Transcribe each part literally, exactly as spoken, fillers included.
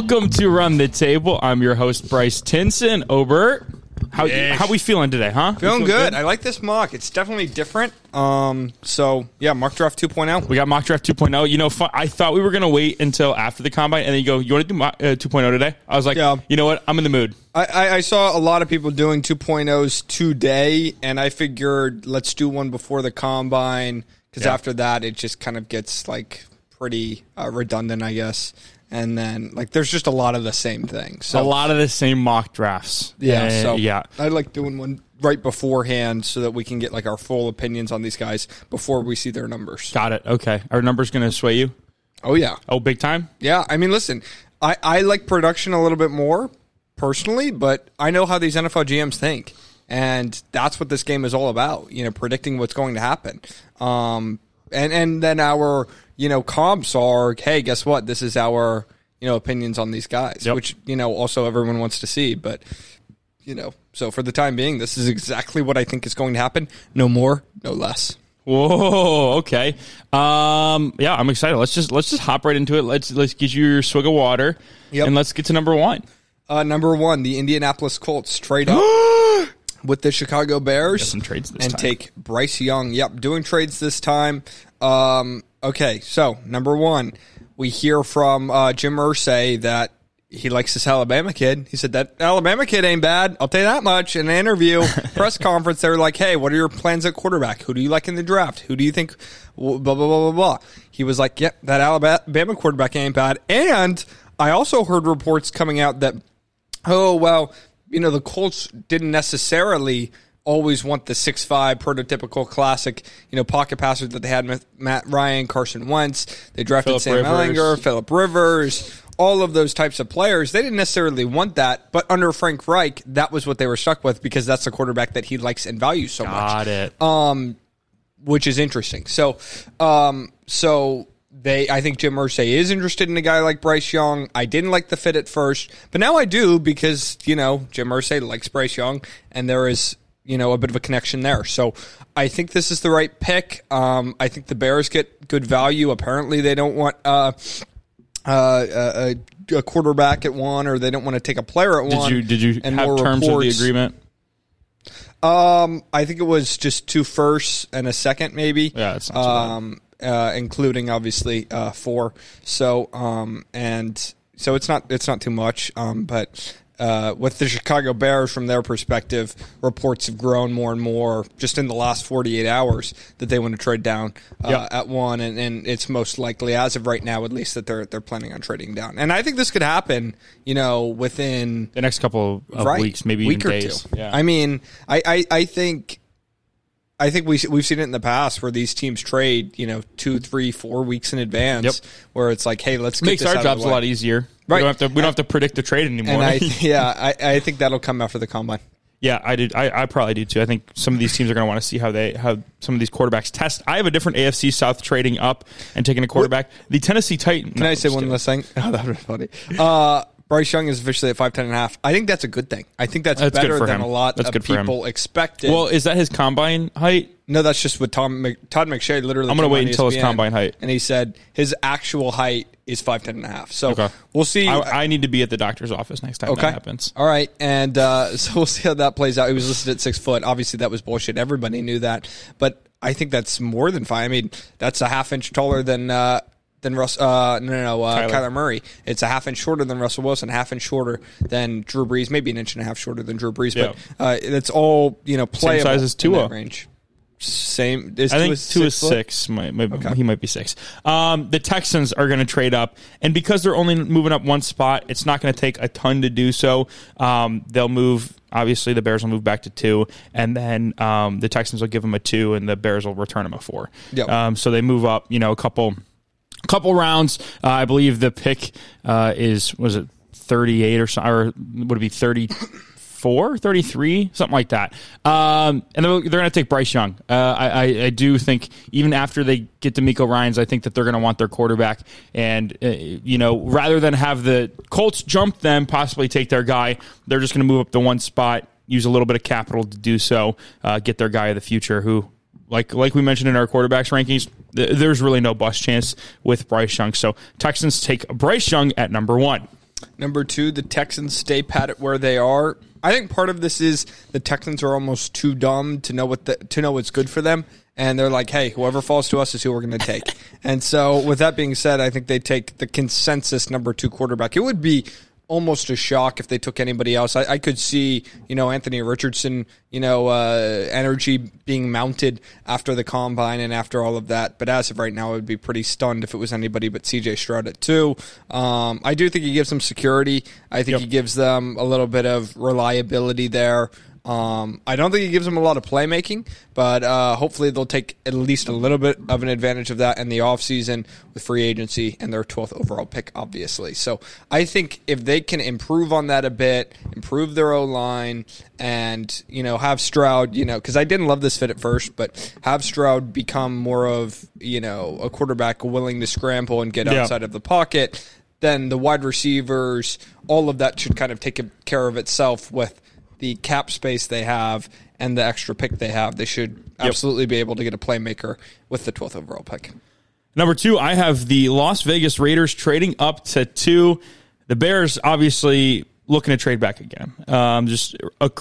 Welcome to Run the Table. I'm your host, Bryce Tinson. Obert, how Yes. how we feeling today, huh? Feeling We good. I like this mock. It's definitely different. Um, so, yeah, mock draft two point oh. We got mock draft two point oh. You know, fun, I thought we were going to wait until after the combine, and then you go, you want to do mock, uh, two point oh today? I was like, Yeah. you know what? I'm in the mood. I, I, I saw a lot of people doing two point ohs today, and I figured let's do one before the combine, because Yeah. after that it just kind of gets, like, pretty uh, redundant, I guess. And then, like, there's just a lot of the same thing. So A lot of the same mock drafts. Yeah, Uh, so yeah. I like doing one right beforehand so that we can get, like, our full opinions on these guys before we see their numbers. Got it. Okay. Are numbers going to sway you? Oh, yeah. Oh, big time? Yeah, I mean, listen, I, I like production a little bit more personally, but I know how these N F L G Ms think, and that's what this game is all about, you know, predicting what's going to happen. Um, and, and then our, you know, comps are, hey, guess what? This is our, you know, opinions on these guys, Yep. which, you know, also everyone wants to see, but, you know, so for the time being, this is exactly what I think is going to happen. No more, no less. Whoa, okay. Um, yeah, I'm excited. Let's just let's just hop right into it. Let's let's get you your swig of water, Yep. and let's get to number one. Uh, number one, the Indianapolis Colts trade up with the Chicago Bears Got some trades this and time. take Bryce Young. Yep, doing trades this time. Um, okay, so number one, we hear from uh, Jim Irsay that he likes this Alabama kid. He said that Alabama kid ain't bad. I'll tell you that much. In an interview, press conference, they were like, hey, what are your plans at quarterback? Who do you like in the draft? Who do you think? Blah, blah, blah, blah, blah. He was like, yep, that Alabama quarterback ain't bad. And I also heard reports coming out that, oh, well, you know, the Colts didn't necessarily always want the six five prototypical classic, you know, pocket passer that they had with Matt Ryan, Carson Wentz. They drafted Phillip Sam Rivers. Ehlinger, Phillip Rivers, all of those types of players. They didn't necessarily want that, but under Frank Reich, that was what they were stuck with because that's the quarterback that he likes and values so much. Got it. Um, which is interesting. So, um, so they, I think Jim Irsay is interested in a guy like Bryce Young. I didn't like the fit at first, but now I do because, you know, Jim Irsay likes Bryce Young and there is, you know, a bit of a connection there. So I think this is the right pick. Um, I think the Bears get good value. Apparently they don't want, uh, uh, a, a quarterback at one, or they don't want to take a player at Did one. you did you and have more terms reports. of the agreement? Um, I think it was just two firsts and a second, maybe. Yeah, it's not so bad. um, uh, including obviously uh, four. So, um, and so it's not it's not too much. Um, but uh, with the Chicago Bears, from their perspective, reports have grown more and more just in the last forty-eight hours that they want to trade down uh, Yep. at one, and, and it's most likely, as of right now, at least, that they're they're planning on trading down. And I think this could happen, you know, within The next couple of right. weeks, maybe week even or days. two. Yeah. I mean, I, I, I think, I think we we've seen it in the past where these teams trade, you know, two, three, four weeks in advance. Yep. Where it's like, hey, let's It get makes this our out jobs of a the way. lot easier. Right. We don't have to. We don't have to predict the trade anymore. And I, yeah, I, I think that'll come after the combine. Yeah, I did. I, I probably do too. I think some of these teams are going to want to see how they how some of these quarterbacks test. I have a different A F C South trading up and taking a quarterback. The Tennessee Titans. Can I say one last thing? Oh, that would be funny. Uh, Bryce Young is officially at five ten and a half. I think that's a good thing. I think that's, That's good better for than him. a lot That's of good for him. people expected. Well, is that his combine height? No, that's just what Tom Mc, Todd McShay literally. I'm gonna came wait on until his E S P N, combine height. and he said his actual height is five ten and a half. So Okay. we'll see. I, I need to be at the doctor's office next time Okay. that happens. All right. And uh, so we'll see how that plays out. He was listed at six foot. Obviously, that was bullshit. Everybody knew that. But I think that's more than fine. I mean, that's a half inch taller than uh, than Russ. Uh, no, no, no. Uh, Kyler. Kyler Murray. It's a half inch shorter than Russell Wilson, half inch shorter than Drew Brees, maybe an inch and a half shorter than Drew Brees. Yeah. But uh, it's all, you know, playable size as in Tua. that range. Same. Is I think Tua two is foot? six. Might, might, Okay. He might be six. Um, the Texans are going to trade up, and because they're only moving up one spot, it's not going to take a ton to do so. Um, they'll move. Obviously, the Bears will move back to two, and then um, the Texans will give them a two, and the Bears will return them a four. Yep. Um, so they move up, you know, a couple, couple rounds. Uh, I believe the pick uh, is was it thirty-eight or so, or would it be thirty? Four, thirty-three, something like that. Um, and they're, they're going to take Bryce Young. Uh, I, I, I do think even after they get DeMeco Ryans, I think that they're going to want their quarterback. And, uh, you know, rather than have the Colts jump them, possibly take their guy, they're just going to move up to one spot, use a little bit of capital to do so, uh, get their guy of the future who, like like we mentioned in our quarterbacks rankings, th- there's really no bust chance with Bryce Young. So Texans take Bryce Young at number one. Number two, the Texans stay pat at where they are. I think part of this is the Texans are almost too dumb to know what the, to know what's good for them. And they're like, hey, whoever falls to us is who we're going to take. And so with that being said, I think they take the consensus number two quarterback. It would be almost a shock if they took anybody else. I, I could see, you know, Anthony Richardson, you know, uh, energy being mounted after the combine and after all of that. But as of right now, I would be pretty stunned if it was anybody but C J Stroud at two. Um, I do think he gives them security. I think yep. he gives them a little bit of reliability there. Um, I don't think he gives them a lot of playmaking, but uh, hopefully they'll take at least a little bit of an advantage of that in the offseason with free agency and their twelfth overall pick, obviously. So I think if they can improve on that a bit, improve their O-line, and, you know, have Stroud, you know, because I didn't love this fit at first, but have Stroud become more of, you know, a quarterback willing to scramble and get yeah. outside of the pocket, then the wide receivers, all of that should kind of take care of itself with the cap space they have and the extra pick they have. They should absolutely yep. be able to get a playmaker with the twelfth overall pick. Number two, I have the Las Vegas Raiders trading up to two. The Bears obviously looking to trade back again. Um, just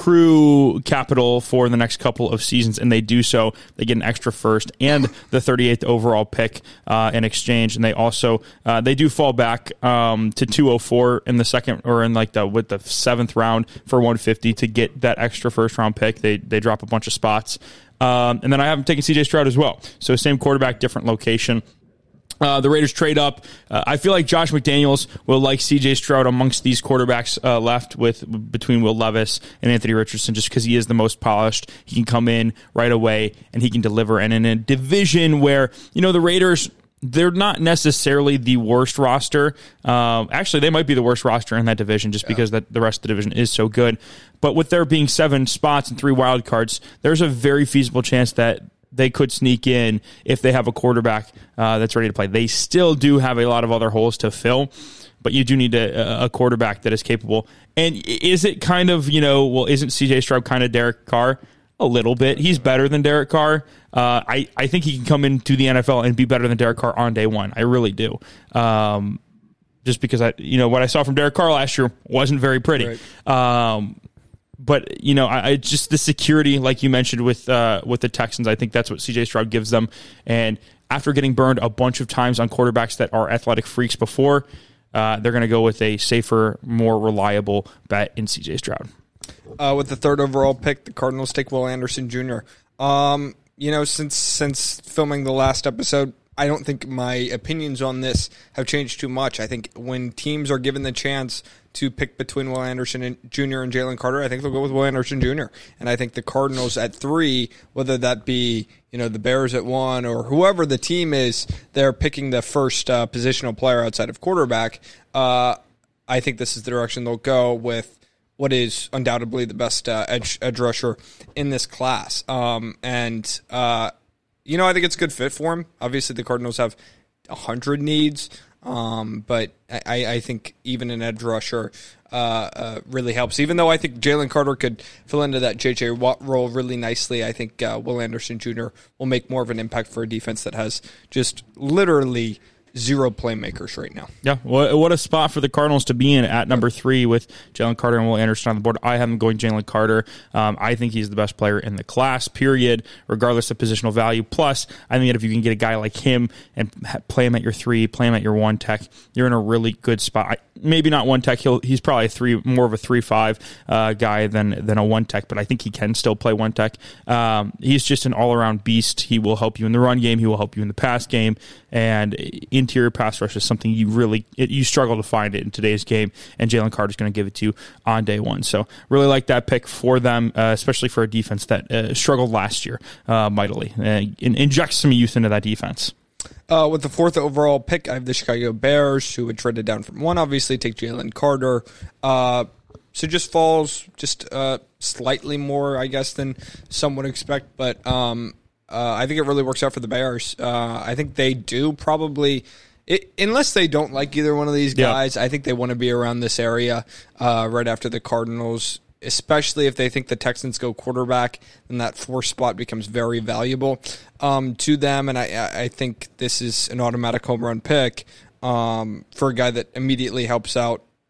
accrue capital for the next couple of seasons, and they do so. They get an extra first and the thirty-eighth overall pick uh, in exchange, and they also uh, they do fall back um, to two oh four in the second or in like the with the seventh round for one fifty to get that extra first round pick. They they drop a bunch of spots, um, and then I have them taking C J Stroud as well. So same quarterback, different location. Uh, the Raiders trade up. Uh, I feel like Josh McDaniels will like C J Stroud amongst these quarterbacks uh, left with between Will Levis and Anthony Richardson, just because he is the most polished. He can come in right away and he can deliver. And in a division where, you know, the Raiders, they're not necessarily the worst roster. Um, actually, they might be the worst roster in that division just yeah. because that the rest of the division is so good. But with there being seven spots and three wild cards, there's a very feasible chance that they could sneak in if they have a quarterback uh, that's ready to play. They still do have a lot of other holes to fill, but you do need a, a quarterback that is capable. And is it kind of, you know, well, isn't C J Stroud kind of Derek Carr? A little bit. He's better than Derek Carr. Uh, I, I think he can come into the N F L and be better than Derek Carr on day one. I really do. Um, just because, I, you know, what I saw from Derek Carr last year wasn't very pretty. Right. Um But, you know, I, I just the security, like you mentioned with uh, with the Texans, I think that's what C J Stroud gives them. And after getting burned a bunch of times on quarterbacks that are athletic freaks before, uh, they're going to go with a safer, more reliable bet in C J Stroud. Uh, with the third overall pick, the Cardinals take Will Anderson Junior Um, you know, since since filming the last episode, I don't think my opinions on this have changed too much. I think when teams are given the chance to pick between Will Anderson and Junior and Jalen Carter, I think they'll go with Will Anderson Junior And I think the Cardinals at three, whether that be, you know, the Bears at one or whoever the team is, they're picking the first uh, positional player outside of quarterback. Uh, I think this is the direction they'll go with what is undoubtedly the best uh, edge, edge rusher in this class. Um, and, uh, you know, I think it's a good fit for him. Obviously, the Cardinals have one hundred needs. Um, but I, I think even an edge rusher uh, uh, really helps. Even though I think Jalen Carter could fill into that J J Watt role really nicely, I think uh, Will Anderson Junior will make more of an impact for a defense that has just literally zero playmakers right now. Yeah, what a spot for the Cardinals to be in at number three with Jalen Carter and Will Anderson on the board. I have him going Jalen Carter. Um, I think he's the best player in the class, period, regardless of positional value. Plus, I think that if you can get a guy like him and play him at your three, play him at your one tech, you're in a really good spot. I, maybe not one tech. He'll, he's probably a three, more of a three five uh, guy than than a one tech, but I think he can still play one tech. Um, he's just an all around beast. He will help you in the run game. He will help you in the pass game, and interior pass rush is something you really it, you struggle to find it in today's game, and Jalen Carter is going to give it to you on day one. So really like that pick for them, uh, especially for a defense that uh, struggled last year uh, mightily. Uh, in, inject some youth into that defense. Uh, with the fourth overall pick, I have the Chicago Bears, who had traded down from one, obviously, take Jalen Carter. Uh, so just falls just uh, slightly more, I guess, than some would expect. But um, uh, I think it really works out for the Bears. Uh, I think they do probably, it, unless they don't like either one of these guys, yeah. I think they want to be around this area uh, right after the Cardinals, especially if they think the Texans go quarterback, then that fourth spot becomes very valuable um, to them. And I, I think this is an automatic home run pick um, for a guy that immediately helps out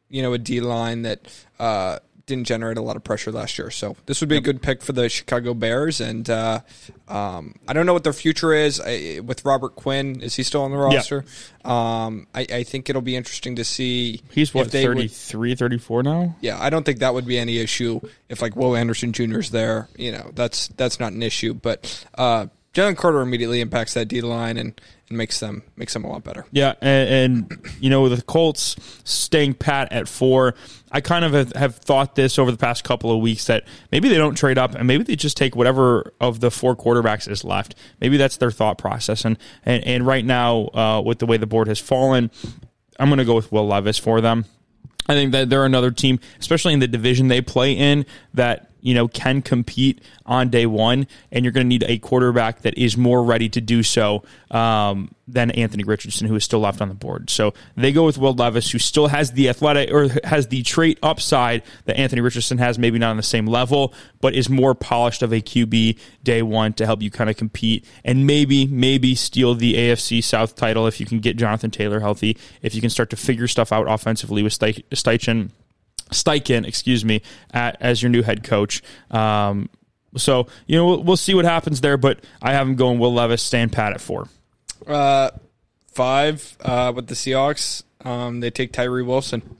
you know, a D line that uh, didn't generate a lot of pressure last year. So this would be yep. a good pick for the Chicago Bears. And uh, um, I don't know what their future is I, with Robert Quinn. Is he still on the roster? Yep. Um, I, I think it'll be interesting to see. He's what, thirty-three, thirty-four now? Yeah, I don't think that would be any issue if like Will Anderson Junior is there. You know, that's that's not an issue. But uh, Jalen Carter immediately impacts that D line and. And makes them makes them a lot better. Yeah, and, and you know, the Colts staying pat at four, I kind of have, have thought this over the past couple of weeks that maybe they don't trade up and maybe they just take whatever of the four quarterbacks is left. Maybe that's their thought process. And and, and right now, uh, with the way the board has fallen, I'm going to go with Will Levis for them. I think that they're another team, especially in the division they play in, that you know can compete on day one, and you're going to need a quarterback that is more ready to do so um, than Anthony Richardson, who is still left on the board. So they go with Will Levis, who still has the athletic or has the trait upside that Anthony Richardson has, maybe not on the same level, but is more polished of a Q B day one to help you kind of compete and maybe maybe steal the A F C South title if you can get Jonathan Taylor healthy, if you can start to figure stuff out offensively with Steichen. Steichen, excuse me, at, as your new head coach. Um, so, you know, we'll, we'll see what happens there, but I have him going Will Levis, stand pat at four. Uh, five, uh, with the Seahawks, um, they take Tyree Wilson,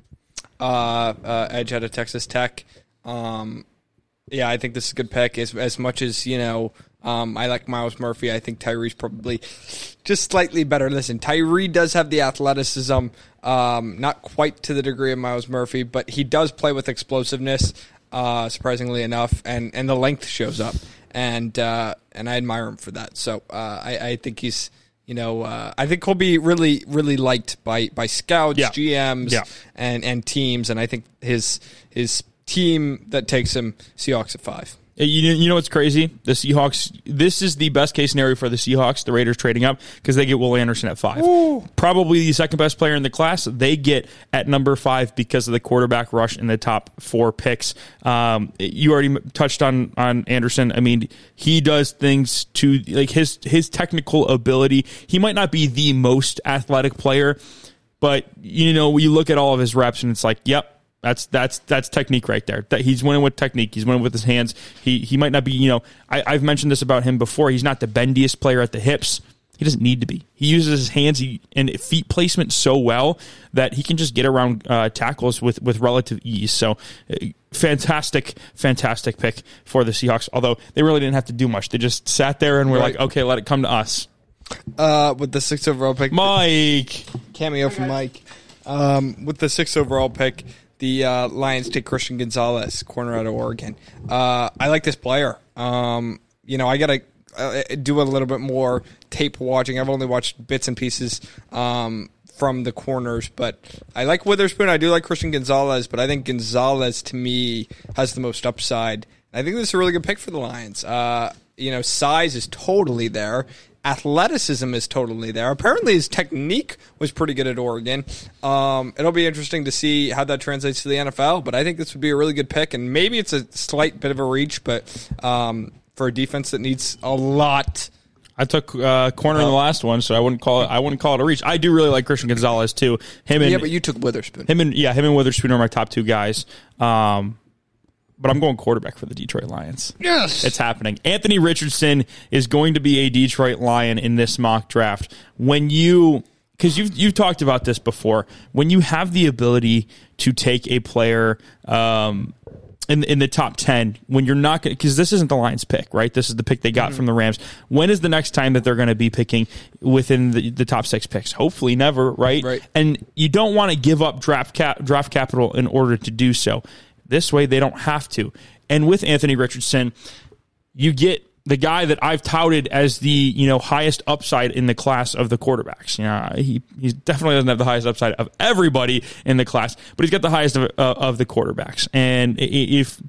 uh, uh, edge out of Texas Tech. Um, yeah, I think this is a good pick. As, as much as, you know, um, I like Myles Murphy, I think Tyree's probably just slightly better. Listen, Tyree does have the athleticism, um, not quite to the degree of Myles Murphy, but he does play with explosiveness, uh, surprisingly enough, and, and the length shows up, and uh, and I admire him for that. So uh, I, I think he's, you know, uh, I think he'll be really, really liked by by scouts, yeah. G Ms, yeah. and and teams, and I think his his team that takes him Seahawks at five. You, you know what's crazy? The Seahawks, this is the best case scenario for the Seahawks, the Raiders trading up, because they get Will Anderson at five. Ooh. Probably the second best player in the class. They get at number five because of the quarterback rush in the top four picks. Um, you already touched on, on Anderson. I mean, he does things to, like, his, his technical ability. He might not be the most athletic player, but, you know, you look at all of his reps and it's like, yep. That's that's that's technique right there. That he's winning with technique. He's winning with his hands. He he might not be, you know, I, I've mentioned this about him before. He's not the bendiest player at the hips. He doesn't need to be. He uses his hands he, and feet placement so well that he can just get around uh, tackles with, with relative ease. So uh, fantastic, fantastic pick for the Seahawks. Although they really didn't have to do much. They just sat there and were right. like, okay, let it come to us. Uh, with the sixth overall pick. Mike. Cameo from Mike. Um, with the sixth overall pick. The uh, Lions take Christian Gonzalez, corner out of Oregon. Uh, I like this player. Um, you know, I got to uh, do a little bit more tape watching. I've only watched bits and pieces um, from the corners, but I like Witherspoon. I do like Christian Gonzalez, but I think Gonzalez, to me, has the most upside. I think this is a really good pick for the Lions. Uh, you know, size is totally there. Athleticism is totally there. Apparently his technique was pretty good at Oregon. Um, it'll be interesting to see how that translates to the N F L, but I think this would be a really good pick, and maybe it's a slight bit of a reach, but um, for a defense that needs a lot. I took uh, corner in the last one, so I wouldn't call it. I wouldn't call it a reach. I do really like Christian Gonzalez too. Him and yeah, but you took Witherspoon. Him and yeah, him and Witherspoon are my top two guys. Um, But I'm going quarterback for the Detroit Lions. Yes. It's happening. Anthony Richardson is going to be a Detroit Lion in this mock draft. When you, because you've, you've talked about this before, when you have the ability to take a player um, in, in the top ten, when you're not going to, because this isn't the Lions pick, right? This is the pick they got mm-hmm. from the Rams. When is the next time that they're going to be picking within the, the top six picks? Hopefully never, right? Right. And you don't want to give up draft cap, draft capital in order to do so. This way, they don't have to. And with Anthony Richardson, you get the guy that I've touted as the you know highest upside in the class of the quarterbacks. You know, he he definitely doesn't have the highest upside of everybody in the class, but he's got the highest of, uh, of the quarterbacks. And if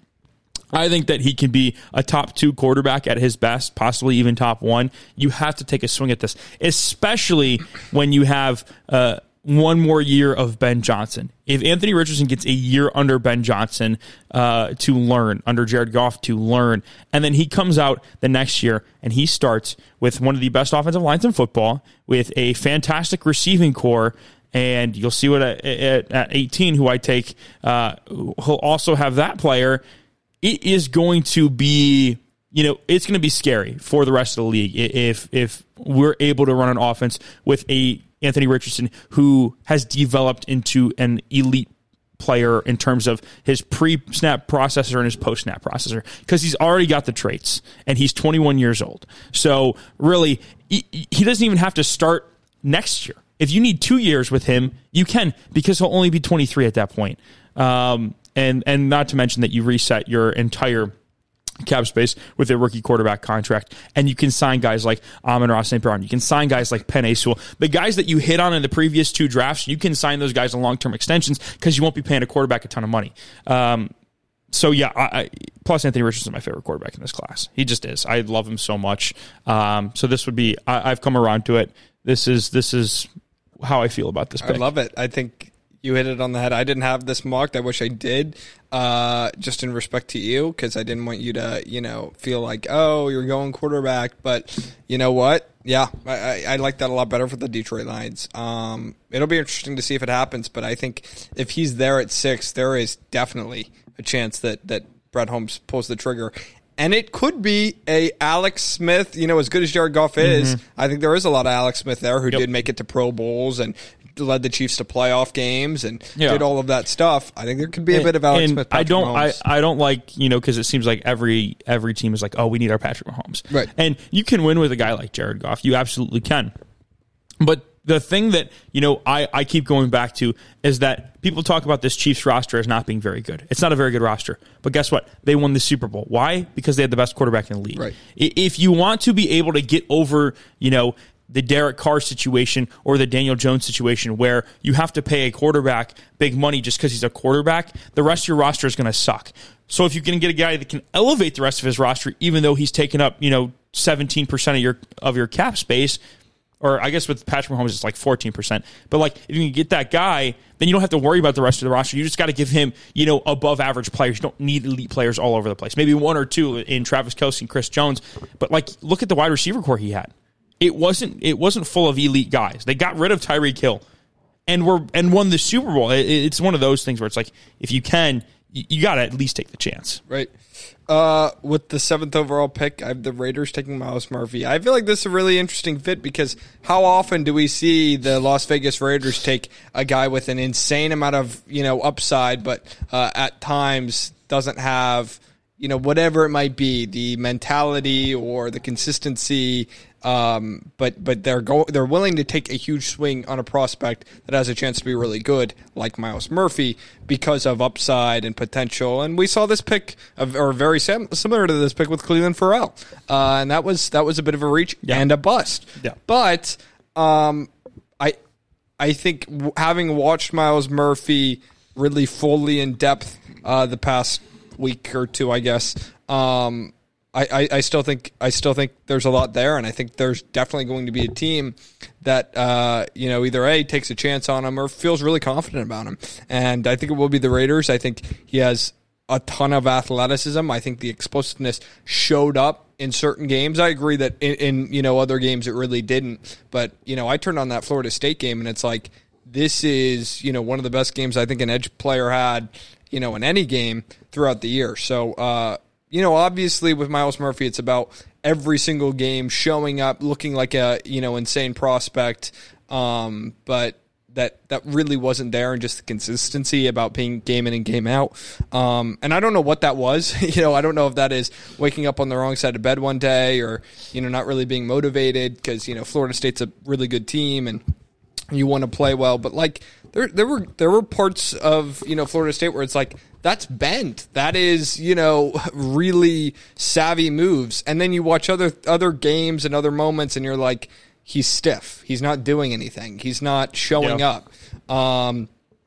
I think that he can be a top two quarterback at his best, possibly even top one, you have to take a swing at this, especially when you have uh, one more year of Ben Johnson. If Anthony Richardson gets a year under Ben Johnson uh, to learn, under Jared Goff to learn, and then he comes out the next year and he starts with one of the best offensive lines in football, with a fantastic receiving core, and you'll see what at, at, at eighteen, who I take, uh, he'll also have that player. It is going to be, you know, it's going to be scary for the rest of the league if if we're able to run an offense with a Anthony Richardson who has developed into an elite player in terms of his pre-snap processor and his post-snap processor, because he's already got the traits and he's twenty-one years old. So really, he, he doesn't even have to start next year. If you need two years with him, you can, because he'll only be twenty-three at that point. Um, and and not to mention that you reset your entire cap space with a rookie quarterback contract, and you can sign guys like Amon-Ra Saint Brown. You can sign guys like Penei Sewell. The guys that you hit on in the previous two drafts, you can sign those guys on long-term extensions because you won't be paying a quarterback a ton of money. Um, so yeah, I, I, plus Anthony Richardson is my favorite quarterback in this class. He just is. I love him so much. Um, so this would be. I, I've come around to it. This is this is how I feel about this pick. I love it. I think you hit it on the head. I didn't have this mocked. I wish I did, uh, just in respect to you, because I didn't want you to, you know, feel like, oh, you're going quarterback. But you know what? Yeah, I, I, I like that a lot better for the Detroit Lions. Um, it'll be interesting to see if it happens, but I think if he's there at six, there is definitely a chance that, that Brett Holmes pulls the trigger. And it could be a Alex Smith, you know, as good as Jared Goff is. Mm-hmm. I think there is a lot of Alex Smith there who yep. did make it to Pro Bowls and led the Chiefs to playoff games and yeah. did all of that stuff. I think there could be a and, bit of Alex Smith. Patrick I don't, Mahomes. I, I don't like, you know, because it seems like every every team is like, oh, we need our Patrick Mahomes, right? And you can win with a guy like Jared Goff. You absolutely can. But the thing that, you know, I, I keep going back to is that people talk about this Chiefs roster as not being very good. It's not a very good roster. But guess what? They won the Super Bowl. Why? Because they had the best quarterback in the league. Right. If you want to be able to get over, you know, the Derek Carr situation or the Daniel Jones situation where you have to pay a quarterback big money just because he's a quarterback, the rest of your roster is going to suck. So if you can get a guy that can elevate the rest of his roster, even though he's taken up, you know, seventeen percent of your of your cap space, or I guess with Patrick Mahomes it's like fourteen percent. But like if you can get that guy, then you don't have to worry about the rest of the roster. You just got to give him, you know, above average players. You don't need elite players all over the place. Maybe one or two in Travis Kelce and Chris Jones. But like look at the wide receiver core he had. It wasn't it wasn't full of elite guys. They got rid of Tyreek Hill and were and won the Super Bowl. It, it's one of those things where it's like if you can, you, you got to at least take the chance. Right. Uh, with the seventh overall pick, I have the Raiders taking Myles Murphy. I feel like this is a really interesting fit because how often do we see the Las Vegas Raiders take a guy with an insane amount of, you know, upside, but uh, at times doesn't have, you know, whatever it might be, the mentality or the consistency. Um, but but they're go they're willing to take a huge swing on a prospect that has a chance to be really good, like Myles Murphy, because of upside and potential. And we saw this pick, of, or very sim- similar to this pick with Cleveland Farrell, uh, and that was that was a bit of a reach yeah. and a bust. Yeah. But um, I I think w- having watched Myles Murphy really fully in depth uh, the past week or two, I guess. Um, I, I, I still think I still think there's a lot there, and I think there's definitely going to be a team that uh, you know either A, takes a chance on him or feels really confident about him. And I think it will be the Raiders. I think he has a ton of athleticism. I think the explosiveness showed up in certain games. I agree that in, in you know other games it really didn't. But you know I turned on that Florida State game, and it's like this is you know one of the best games I think an edge player had you know in any game throughout the year. So. Uh, You know, obviously with Myles Murphy, it's about every single game showing up, looking like a, you know, insane prospect. Um, but that that really wasn't there, and just the consistency about being game in and game out. Um, and I don't know what that was. you know, I don't know if that is waking up on the wrong side of bed one day or, you know, not really being motivated because, you know, Florida State's a really good team and you want to play well. But, like, there there were there were parts of, you know, Florida State where it's like, that's bent. That is, you know, really savvy moves. And then you watch other other games and other moments, and you're like, he's stiff. He's not doing anything. He's not showing yeah. up. Um,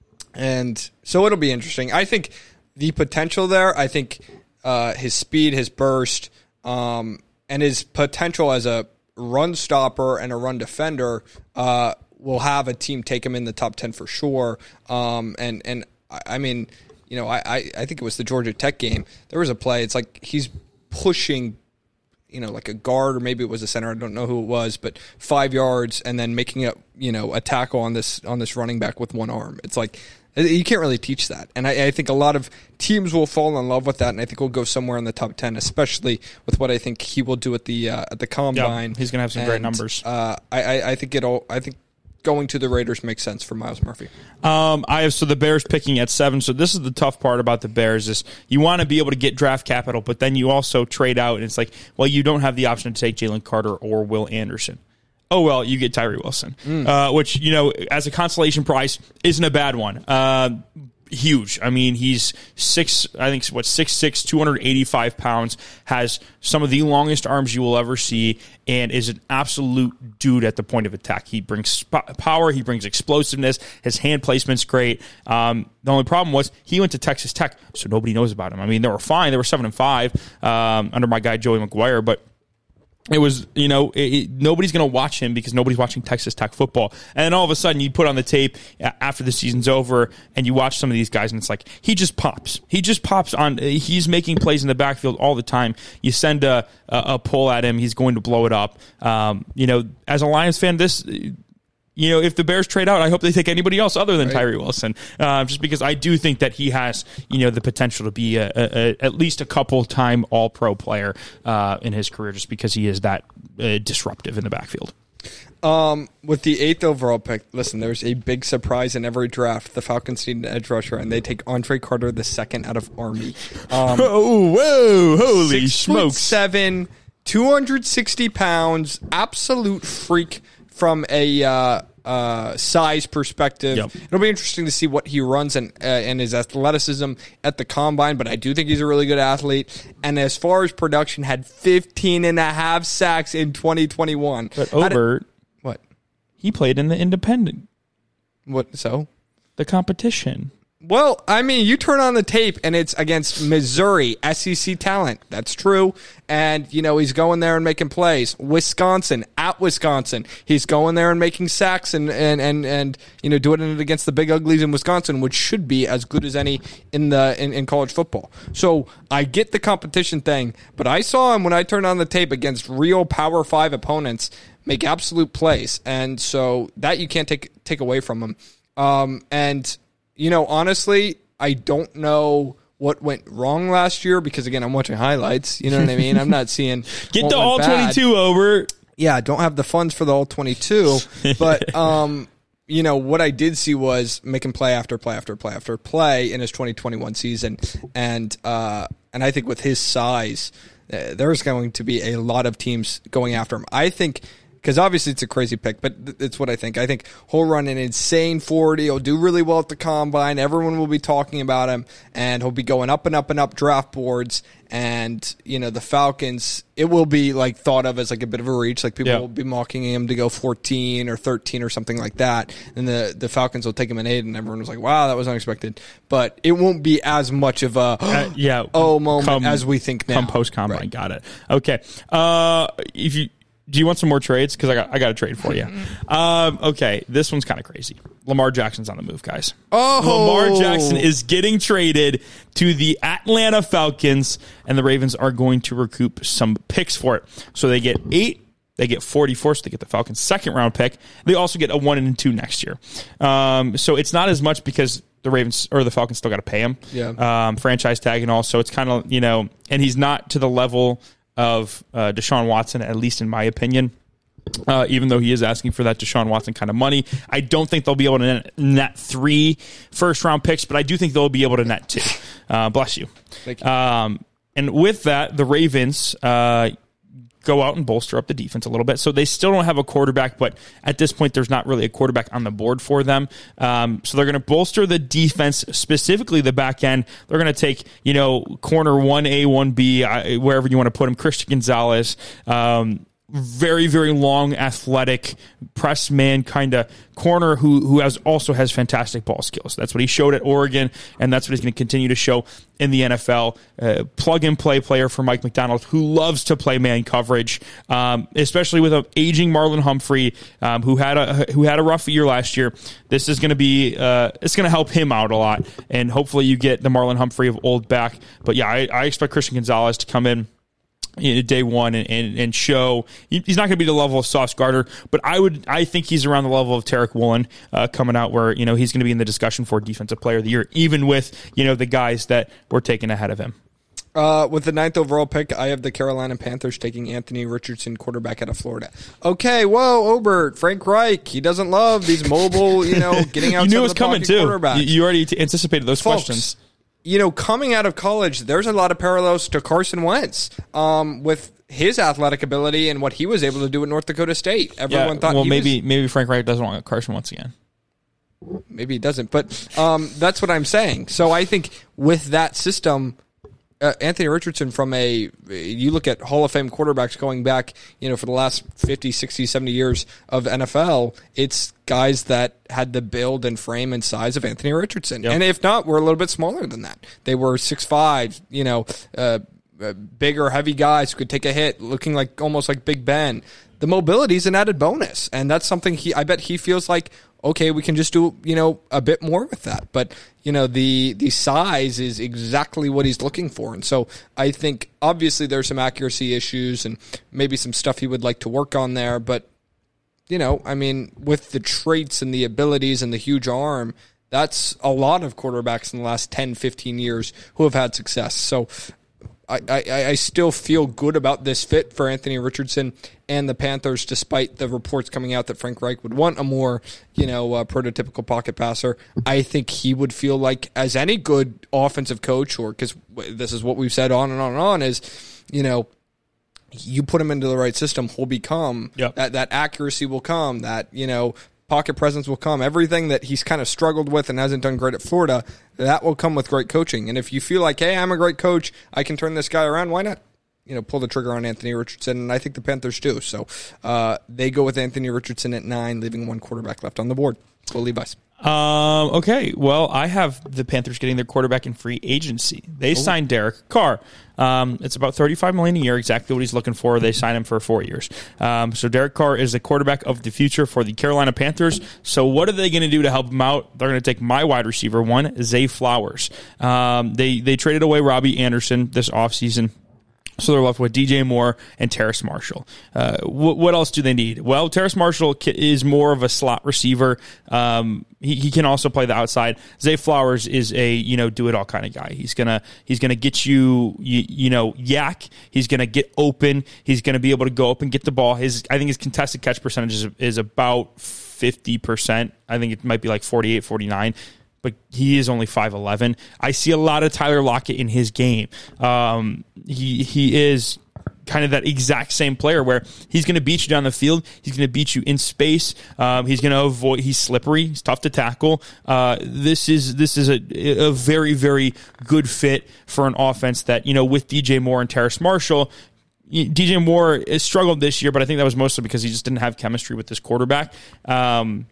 and so it'll be interesting. I think the potential there, I think uh, his speed, his burst, um, and his potential as a run stopper and a run defender uh, will have a team take him in the top ten for sure. Um, and, and I mean... You know, I, I think it was the Georgia Tech game. There was a play. It's like he's pushing you know, like a guard or maybe it was a center. I don't know who it was, but five yards and then making a, you know, a tackle on this on this running back with one arm. It's like you can't really teach that. And I, I think a lot of teams will fall in love with that, and I think we'll go somewhere in the top ten, especially with what I think he will do at the uh, at the combine. Yep, he's going to have some and, great numbers. Uh, I, I, I think it'll. I think going to the Raiders makes sense for Myles Murphy. Um, I have so the Bears picking at seven. So this is the tough part about the Bears is you want to be able to get draft capital, but then you also trade out, and it's like, well, you don't have the option to take Jalen Carter or Will Anderson. Oh, well, you get Tyree Wilson, mm. uh, which, you know, as a consolation prize isn't a bad one. Uh, huge. I mean, he's six, I think, what, six six, two hundred eighty-five pounds, has some of the longest arms you will ever see, and is an absolute dude at the point of attack. He brings sp- power, he brings explosiveness, his hand placement's great. Um, the only problem was he went to Texas Tech, so nobody knows about him. I mean, they were fine. They were seven and five um, under my guy Joey McGuire, but it was, you know, it, it, nobody's going to watch him because nobody's watching Texas Tech football. And then all of a sudden you put on the tape after the season's over and you watch some of these guys and it's like, he just pops. He just pops on. He's making plays in the backfield all the time. You send a, a, a pull at him, he's going to blow it up. Um, you know, as a Lions fan, this... You know, if the Bears trade out, I hope they take anybody else other than right. Tyree Wilson, uh, just because I do think that he has, you know, the potential to be a, a, a, at least a couple-time All-Pro player uh, in his career, just because he is that uh, disruptive in the backfield. Um, with the eighth overall pick, listen, there's a big surprise in every draft. The Falcons need an edge rusher, and they take Andre Carter the second out of Army. Um, oh, whoa, holy six smokes. Foot seven, two hundred sixty pounds, absolute freak. From a uh, uh, size perspective, yep. It'll be interesting to see what he runs and uh, and his athleticism at the combine, but I do think he's a really good athlete. And as far as production, had fifteen and a half sacks in twenty twenty-one. But Obert, did, what? He played in the independent. What, so? The competition. Well, I mean, you turn on the tape and it's against Missouri, S E C talent. That's true. And, you know, he's going there and making plays. Wisconsin, at Wisconsin. He's going there and making sacks and, and, and, and you know, doing it against the big uglies in Wisconsin, which should be as good as any in the in, in college football. So I get the competition thing, but I saw him when I turned on the tape against real Power Five opponents make absolute plays. And so that you can't take take away from him. Um, and... You know, honestly, I don't know what went wrong last year because, again, I'm watching highlights. You know what I mean? I'm not seeing Get the all twenty-two over. Yeah, I don't have the funds for the all twenty-two. But, um, you know, what I did see was making play after play after play after play in his twenty twenty-one season. And, uh, and I think with his size, uh, there's going to be a lot of teams going after him. I think... Because obviously it's a crazy pick, but it's what I think. I think he'll run an insane forty. He'll do really well at the combine. Everyone will be talking about him, and he'll be going up and up and up draft boards. And, you know, the Falcons, it will be like thought of as like a bit of a reach. Like people yeah. will be mocking him to go fourteen or thirteen or something like that. And the, the Falcons will take him in eight, and everyone was like, wow, that was unexpected. But it won't be as much of a uh, yeah, oh moment come, as we think now. Come post-combine. Right. Got it. Okay. Uh, if you... Do you want some more trades? Because I got I got a trade for you. Um, okay, this one's kind of crazy. Lamar Jackson's on the move, guys. Oh, Lamar Jackson is getting traded to the Atlanta Falcons, and the Ravens are going to recoup some picks for it. So they get eight, they get forty-four, so they get the Falcons' second round pick. They also get a one and two next year. Um, so it's not as much because the Ravens or the Falcons still got to pay him. Yeah. Um, franchise tag and all. So it's kind of, you know, and he's not to the level of uh, Deshaun Watson, at least in my opinion, uh, even though he is asking for that Deshaun Watson kind of money. I don't think they'll be able to net, net three first-round picks, but I do think they'll be able to net two. Uh, bless you. Thank you. Um, and with that, the Ravens uh, go out and bolster up the defense a little bit. So they still don't have a quarterback, but at this point, there's not really a quarterback on the board for them. Um, so they're going to bolster the defense, specifically the back end. They're going to take, you know, corner one A, one B, uh, wherever you want to put him, Christian Gonzalez, um, very, very long, athletic, press man kind of corner who who has also has fantastic ball skills. That's what he showed at Oregon, and that's what he's going to continue to show in the N F L. Uh, plug-and-play player for Mike McDonald, who loves to play man coverage, um, especially with an aging Marlon Humphrey, um, who had a who had a rough year last year. This is going to be uh, it's going to help him out a lot, and hopefully you get the Marlon Humphrey of old back. But yeah, I, I expect Christian Gonzalez to come in you know, day one and, and, and show he's not going to be the level of Sauce Gardner, but I would I think he's around the level of Tarek Woolen uh, coming out, where you know he's going to be in the discussion for Defensive Player of the Year, even with you know the guys that were taken ahead of him. Uh, with the ninth overall pick, I have the Carolina Panthers taking Anthony Richardson, quarterback out of Florida. Okay, whoa, Obert, Frank Reich, he doesn't love these mobile, you know, getting outside you knew it of was the coming pocket too. quarterbacks. You, you already t- anticipated those Folks, questions. You know, coming out of college, there's a lot of parallels to Carson Wentz um, with his athletic ability and what he was able to do at North Dakota State. Everyone yeah, thought well, he maybe was, maybe Frank Reich doesn't want Carson Wentz again. Maybe he doesn't, but um, that's what I'm saying. So I think with that system, Uh, Anthony Richardson, from a, you look at Hall of Fame quarterbacks going back, you know, for the last fifty, sixty, seventy years of N F L, it's guys that had the build and frame and size of Anthony Richardson. Yep. And if not, we're a little bit smaller than that. They were six five, you know, uh, uh, bigger, heavy guys who could take a hit, looking like almost like Big Ben. The mobility is an added bonus, and that's something he, I bet he feels like, okay, we can just do, you know, a bit more with that. But, you know, the the size is exactly what he's looking for. And so I think obviously there's some accuracy issues and maybe some stuff he would like to work on there. But, you know, I mean, with the traits and the abilities and the huge arm, that's a lot of quarterbacks in the last ten, fifteen years who have had success. So I, I, I still feel good about this fit for Anthony Richardson and the Panthers, despite the reports coming out that Frank Reich would want a more, you know, uh, prototypical pocket passer. I think he would feel like, as any good offensive coach, or because this is what we've said on and on and on, is, you know, you put him into the right system, he'll become, yep. that, that accuracy will come, that, you know, pocket presence will come. Everything that he's kind of struggled with and hasn't done great at Florida, that will come with great coaching. And if you feel like, hey, I'm a great coach, I can turn this guy around, why not, you know, pull the trigger on Anthony Richardson? And I think the Panthers do. So uh, they go with Anthony Richardson at nine, leaving one quarterback left on the board. Will Levi's. Um, okay, well, I have the Panthers getting their quarterback in free agency. They oh. signed Derek Carr. Um, it's about thirty-five million dollars a year, exactly what he's looking for. They signed him for four years. Um, so Derek Carr is the quarterback of the future for the Carolina Panthers. So what are they going to do to help him out? They're going to take my wide receiver one, Zay Flowers. Um, they, they traded away Robbie Anderson this offseason. So they're left with D J Moore and Terrace Marshall. Uh, wh- what else do they need? Well, Terrace Marshall is more of a slot receiver. Um, he, he can also play the outside. Zay Flowers is a you know do it all kind of guy. He's gonna he's gonna get you you, you know yak. He's gonna get open. He's gonna be able to go up and get the ball. His I think his contested catch percentage is, is about fifty percent. I think it might be like forty-eight, forty-nine. But he is only five eleven. I see a lot of Tyler Lockett in his game. Um, he he is kind of that exact same player where he's going to beat you down the field. He's going to beat you in space. Um, he's going to avoid. He's slippery. He's tough to tackle. Uh, this is this is a, a very very good fit for an offense that you know with D J Moore and Terrace Marshall. D J Moore has struggled this year, but I think that was mostly because he just didn't have chemistry with this quarterback. Um,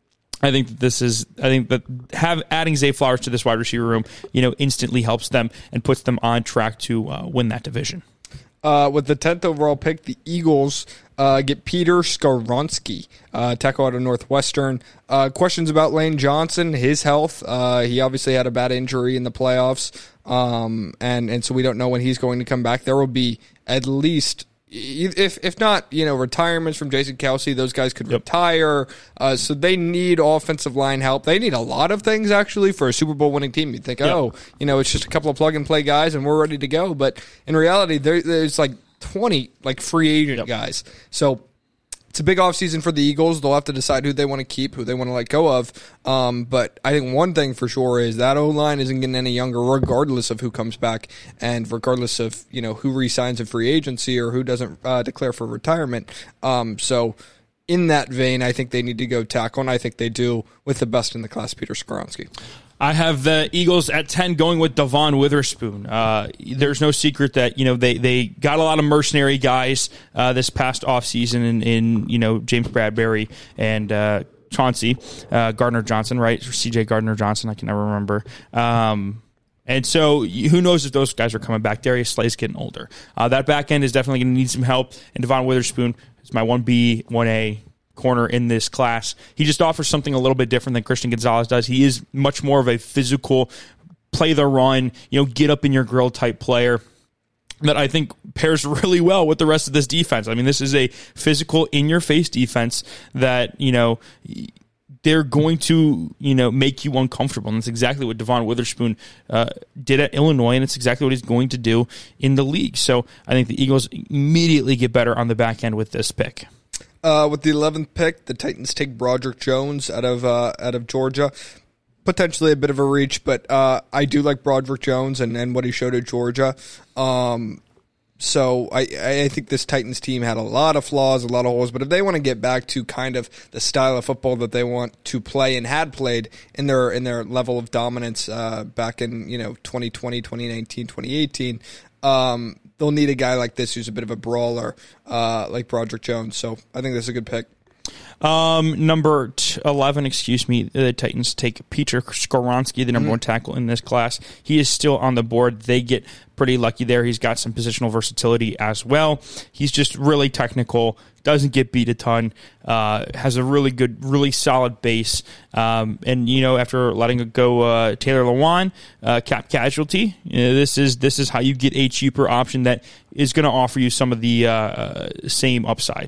I think that this is. I think that have adding Zay Flowers to this wide receiver room, you know, instantly helps them and puts them on track to uh, win that division. Uh, with the tenth overall pick, the Eagles uh, get Peter Skoronski, uh, tackle out of Northwestern. Uh, questions about Lane Johnson, his health. Uh, he obviously had a bad injury in the playoffs, um, and and so we don't know when he's going to come back. There will be at least. If if not, you know, retirements from Jason Kelce, those guys could yep. retire. Uh, so they need offensive line help. They need a lot of things, actually, for a Super Bowl winning team. You'd think, yep. oh, you know, it's just a couple of plug-and-play guys and we're ready to go. But in reality, there, there's like twenty like free agent yep. guys. So it's a big offseason for the Eagles. They'll have to decide who they want to keep, who they want to let go of. Um, but I think one thing for sure is that O-line isn't getting any younger regardless of who comes back and regardless of, you know, who re-signs in free agency or who doesn't uh, declare for retirement. Um, so in that vein, I think they need to go tackle, and I think they do with the best in the class, Peter Skoronski. I have the Eagles at ten going with Devon Witherspoon. Uh, there's no secret that, you know, they, they got a lot of mercenary guys uh, this past offseason in, in, you know, James Bradbury and uh, Chauncey, uh, Gardner Johnson, right? C J Gardner Johnson, I can never remember. Um, and so who knows if those guys are coming back. Darius Slay's getting older. Uh, that back end is definitely going to need some help, and Devon Witherspoon is my one B, one A corner in this class. He just offers something a little bit different than Christian Gonzalez does. He is much more of a physical, play the run, you know, get up in your grill type player. that I think pairs really well with the rest of this defense. I mean, this is a physical, in-your-face defense that, you know, they're going to, you know, make you uncomfortable. And that's exactly what Devon Witherspoon uh, did at Illinois, and it's exactly what he's going to do in the league. So I think the Eagles immediately get better on the back end with this pick. Uh, with the eleventh pick, the Titans take Broderick Jones out of uh, out of Georgia. Potentially a bit of a reach, but uh, I do like Broderick Jones and, and what he showed at Georgia. Um, so I, I think this Titans team had a lot of flaws, a lot of holes, but if they want to get back to kind of the style of football that they want to play and had played in their in their level of dominance uh, back in you know twenty twenty, twenty nineteen, twenty eighteen, um, they'll need a guy like this who's a bit of a brawler uh, like Broderick Jones. So I think that's a good pick. Um, number eleven, excuse me, the Titans take Peter Skoronski, the number mm-hmm. one tackle in this class. He is still on the board. They get pretty lucky there. He's got some positional versatility as well. He's just really technical, doesn't get beat a ton, uh, has a really good, really solid base. Um, and, you know, after letting it go uh, Taylor Lewan, uh, cap casualty, you know, this is this is how you get a cheaper option that is going to offer you some of the uh, same upside.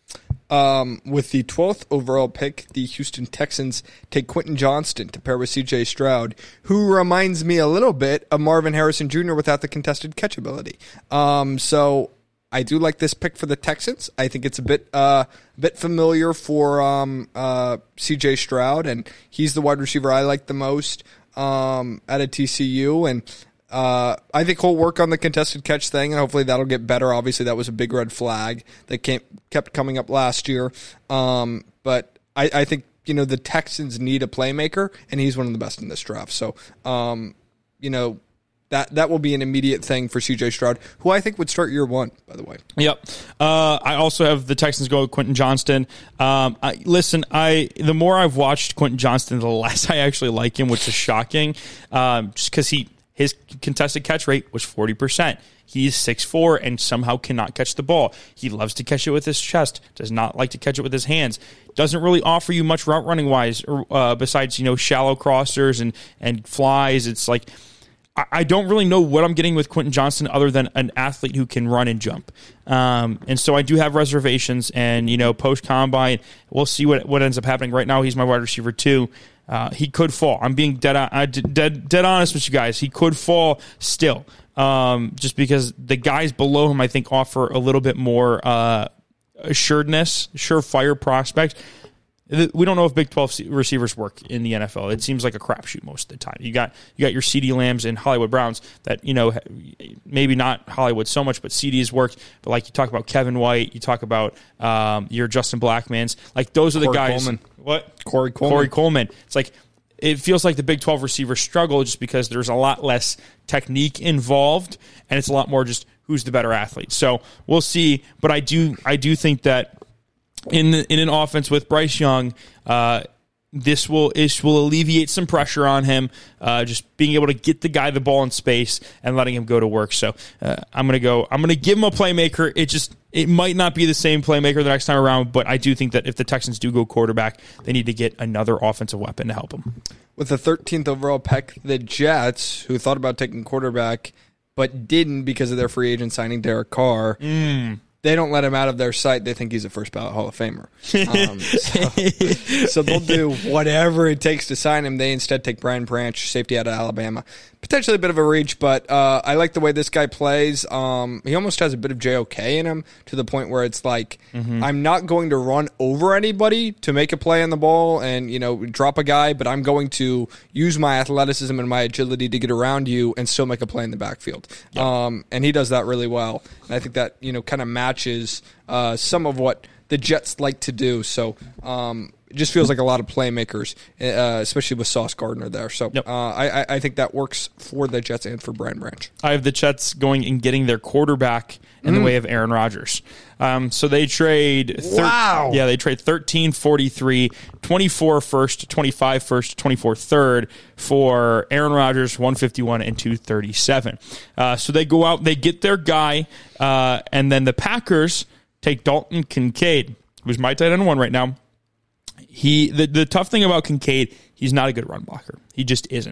Um, with the twelfth overall pick, the Houston Texans take Quentin Johnston to pair with C J Stroud, who reminds me a little bit of Marvin Harrison Junior without the contested catch ability. Um, so I do like this pick for the Texans. I think it's a bit uh, a bit familiar for um, uh, C J Stroud, and he's the wide receiver I like the most um, out of T C U, and Uh, I think he'll work on the contested catch thing, and hopefully that'll get better. Obviously, that was a big red flag that came, kept coming up last year. Um, but I, I think, you know, the Texans need a playmaker, and he's one of the best in this draft. So, um, you know, that that will be an immediate thing for C J Stroud, who I think would start year one, by the way. Yep. Uh, I also have the Texans go with Quentin Johnston. Um, I, listen, I the more I've watched Quentin Johnston, the less I actually like him, which is shocking, um, just because he – his contested catch rate was forty percent. He's six foot four and somehow cannot catch the ball. He loves to catch it with his chest, does not like to catch it with his hands. Doesn't really offer you much route running wise, uh, besides, you know, shallow crossers and, and flies. It's like, I, I don't really know what I'm getting with Quentin Johnston other than an athlete who can run and jump. Um, and so I do have reservations, and, you know, post-combine, we'll see what, what ends up happening. Right now, he's my wide receiver too. Uh, he could fall. I'm being dead, uh, dead, dead honest with you guys. He could fall still, um, just because the guys below him, I think, offer a little bit more uh, assuredness, surefire prospect. We don't know if Big twelve receivers work in the N F L. It seems like a crapshoot most of the time. You got you got your CeeDee Lambs and Hollywood Browns that, you know, maybe not Hollywood so much, but C D's worked. But like you talk about Kevin White, you talk about um, your Justin Blackmans. Like those are the Corey guys. Coleman. What? Corey Coleman. Corey Coleman. It's like it feels like the Big twelve receivers struggle just because there's a lot less technique involved, and it's a lot more just who's the better athlete. So we'll see. But I do I do think that in the, in an offense with Bryce Young, uh, this will this will alleviate some pressure on him, uh, just being able to get the guy the ball in space and letting him go to work. So uh, I'm gonna go. I'm gonna give him a playmaker. It just it might not be the same playmaker the next time around, but I do think that if the Texans do go quarterback, they need to get another offensive weapon to help them. With the thirteenth overall pick, the Jets, who thought about taking quarterback but didn't because of their free agent signing Derek Carr. Mm. They don't let him out of their sight. They think he's a first ballot Hall of Famer. Um, so, so they'll do whatever it takes to sign him. They instead take Brian Branch, safety out of Alabama. Potentially a bit of a reach, but uh, I like the way this guy plays. Um, he almost has a bit of J O K in him to the point where it's like, mm-hmm. I'm not going to run over anybody to make a play on the ball and, you know, drop a guy, but I'm going to use my athleticism and my agility to get around you and still make a play in the backfield. Yep. Um, and he does that really well. And I think that, you know, kind of matches uh, some of what the Jets like to do. So, um, it just feels like a lot of playmakers, uh, especially with Sauce Gardner there. So yep. uh, I, I think that works for the Jets and for Brian Branch. I have the Jets going and getting their quarterback in mm. the way of Aaron Rodgers. Um, so they trade thir- wow. Yeah, they trade thirteen forty-three, twenty-four first, twenty-five first, twenty-four third for Aaron Rodgers, one fifty-one and two thirty-seven. Uh, so they go out, they get their guy, uh, and then the Packers take Dalton Kincaid, who's my tight end one right now. He the, the tough thing about Kincaid, he's not a good run blocker. He just isn't.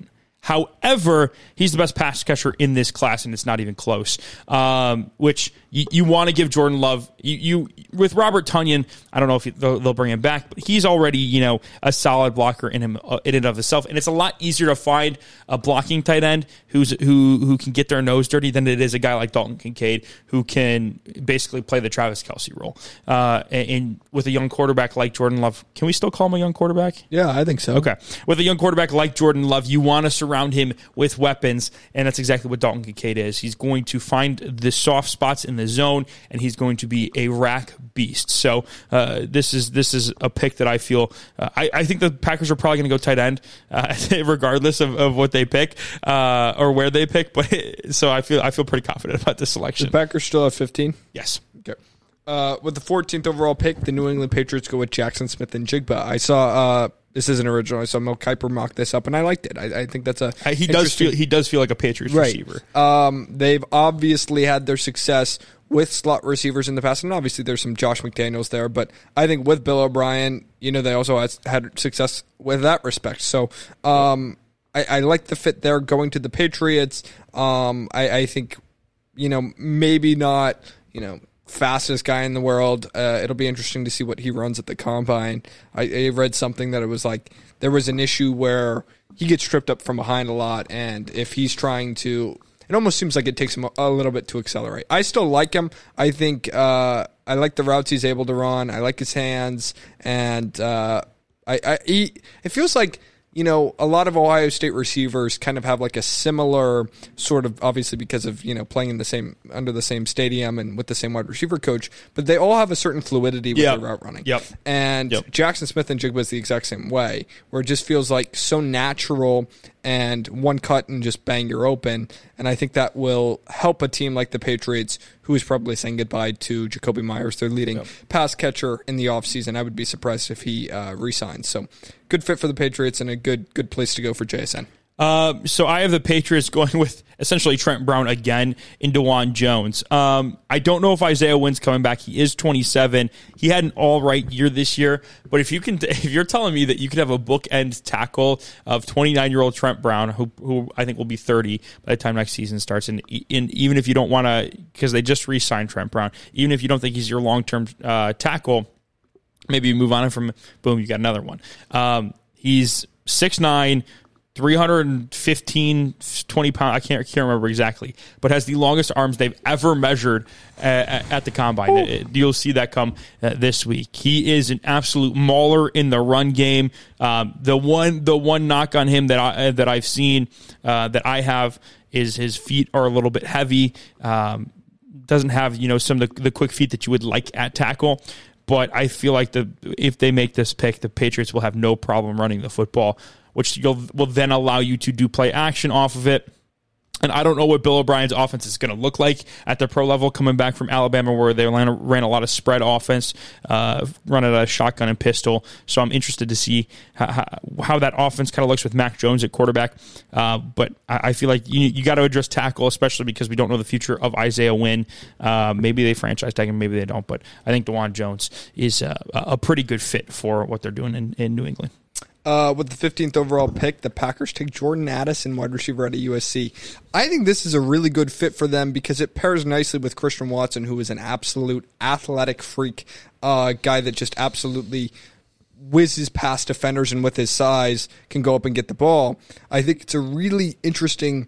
However, he's the best pass catcher in this class, and it's not even close. Um, which you, you want to give Jordan Love. You, you with Robert Tonyan, I don't know if they'll, they'll bring him back, but he's already you know a solid blocker in him uh, in and of himself, and it's a lot easier to find a blocking tight end who's who who can get their nose dirty than it is a guy like Dalton Kincaid who can basically play the Travis Kelce role. Uh, and, and with a young quarterback like Jordan Love, can we still call him a young quarterback? Yeah, I think so. Okay, with a young quarterback like Jordan Love, you want to surround Around him with weapons, and that's exactly what Dalton Kincaid is. He's going to find the soft spots in the zone, and he's going to be a rack beast. So uh, this is this is a pick that I feel. Uh, I, I think the Packers are probably going to go tight end, uh, regardless of, of what they pick uh, or where they pick. But so I feel I feel pretty confident about this selection. The Packers still have fifteen. Yes. Okay. Uh, with the fourteenth overall pick, the New England Patriots go with Jackson Smith and Jigba. I saw. Uh, This isn't original. I saw Mel Kiper mock this up, and I liked it. I, I think that's a he does feel he does feel like a Patriots right. receiver. Um, they've obviously had their success with slot receivers in the past, and obviously there's some Josh McDaniels there. But I think with Bill O'Brien, you know, they also had, had success with that respect. So um, I, I like the fit there going to the Patriots. Um, I, I think you know maybe not you know. fastest guy in the world. Uh, it'll be interesting to see what he runs at the combine. I, I read something that it was like there was an issue where he gets tripped up from behind a lot, and if he's trying to, it almost seems like it takes him a, a little bit to accelerate. I still like him. I think uh, I like the routes he's able to run. I like his hands, and uh, I, I he, it feels like. You know, a lot of Ohio State receivers kind of have like a similar sort of, obviously because of, you know, playing in the same, under the same stadium and with the same wide receiver coach, but they all have a certain fluidity with yep. their route running. Yep. And yep. Jackson Smith and Jigba is the exact same way, where it just feels like so natural and one cut and just bang, you're open. And I think that will help a team like the Patriots, who is probably saying goodbye to Jacoby Myers, their leading yep. pass catcher in the offseason. I would be surprised if he uh, resigns. So good fit for the Patriots and a good good place to go for J S N. Uh, so I have the Patriots going with essentially Trent Brown again in DeJuan Jones. Um, I don't know if Isaiah Wynn's coming back. He is twenty-seven. He had an all right year this year. But if you can, if you're telling me that you could have a bookend tackle of twenty-nine-year-old Trent Brown, who who I think will be thirty by the time next season starts, and, and even if you don't want to, because they just re-signed Trent Brown, even if you don't think he's your long-term uh, tackle, maybe you move on from him, boom, you got another one. Um, he's six nine. three fifteen, twenty pounds, I can't, can't remember exactly, but has the longest arms they've ever measured uh, at the combine. It, you'll see that come uh, this week. He is an absolute mauler in the run game. Um, the one the one knock on him that, I, that I've seen, uh, that I have, is his feet are a little bit heavy. Um, doesn't have you know some of the, the quick feet that you would like at tackle. But I feel like the if they make this pick, the Patriots will have no problem running the football, which you'll, will then allow you to do play action off of it. And I don't know what Bill O'Brien's offense is going to look like at the pro level coming back from Alabama, where they ran a, ran a lot of spread offense, uh, running a shotgun and pistol. So I'm interested to see how, how that offense kind of looks with Mac Jones at quarterback. Uh, but I, I feel like you, you got to address tackle, especially because we don't know the future of Isaiah Wynn. Uh, maybe they franchise tag him, maybe they don't. But I think DeJuan Jones is a, a pretty good fit for what they're doing in, in New England. Uh, with the fifteenth overall pick, the Packers take Jordan Addison, wide receiver out of U S C. I think this is a really good fit for them because it pairs nicely with Christian Watson, who is an absolute athletic freak, uh, guy that just absolutely whizzes past defenders and with his size can go up and get the ball. I think it's a really interesting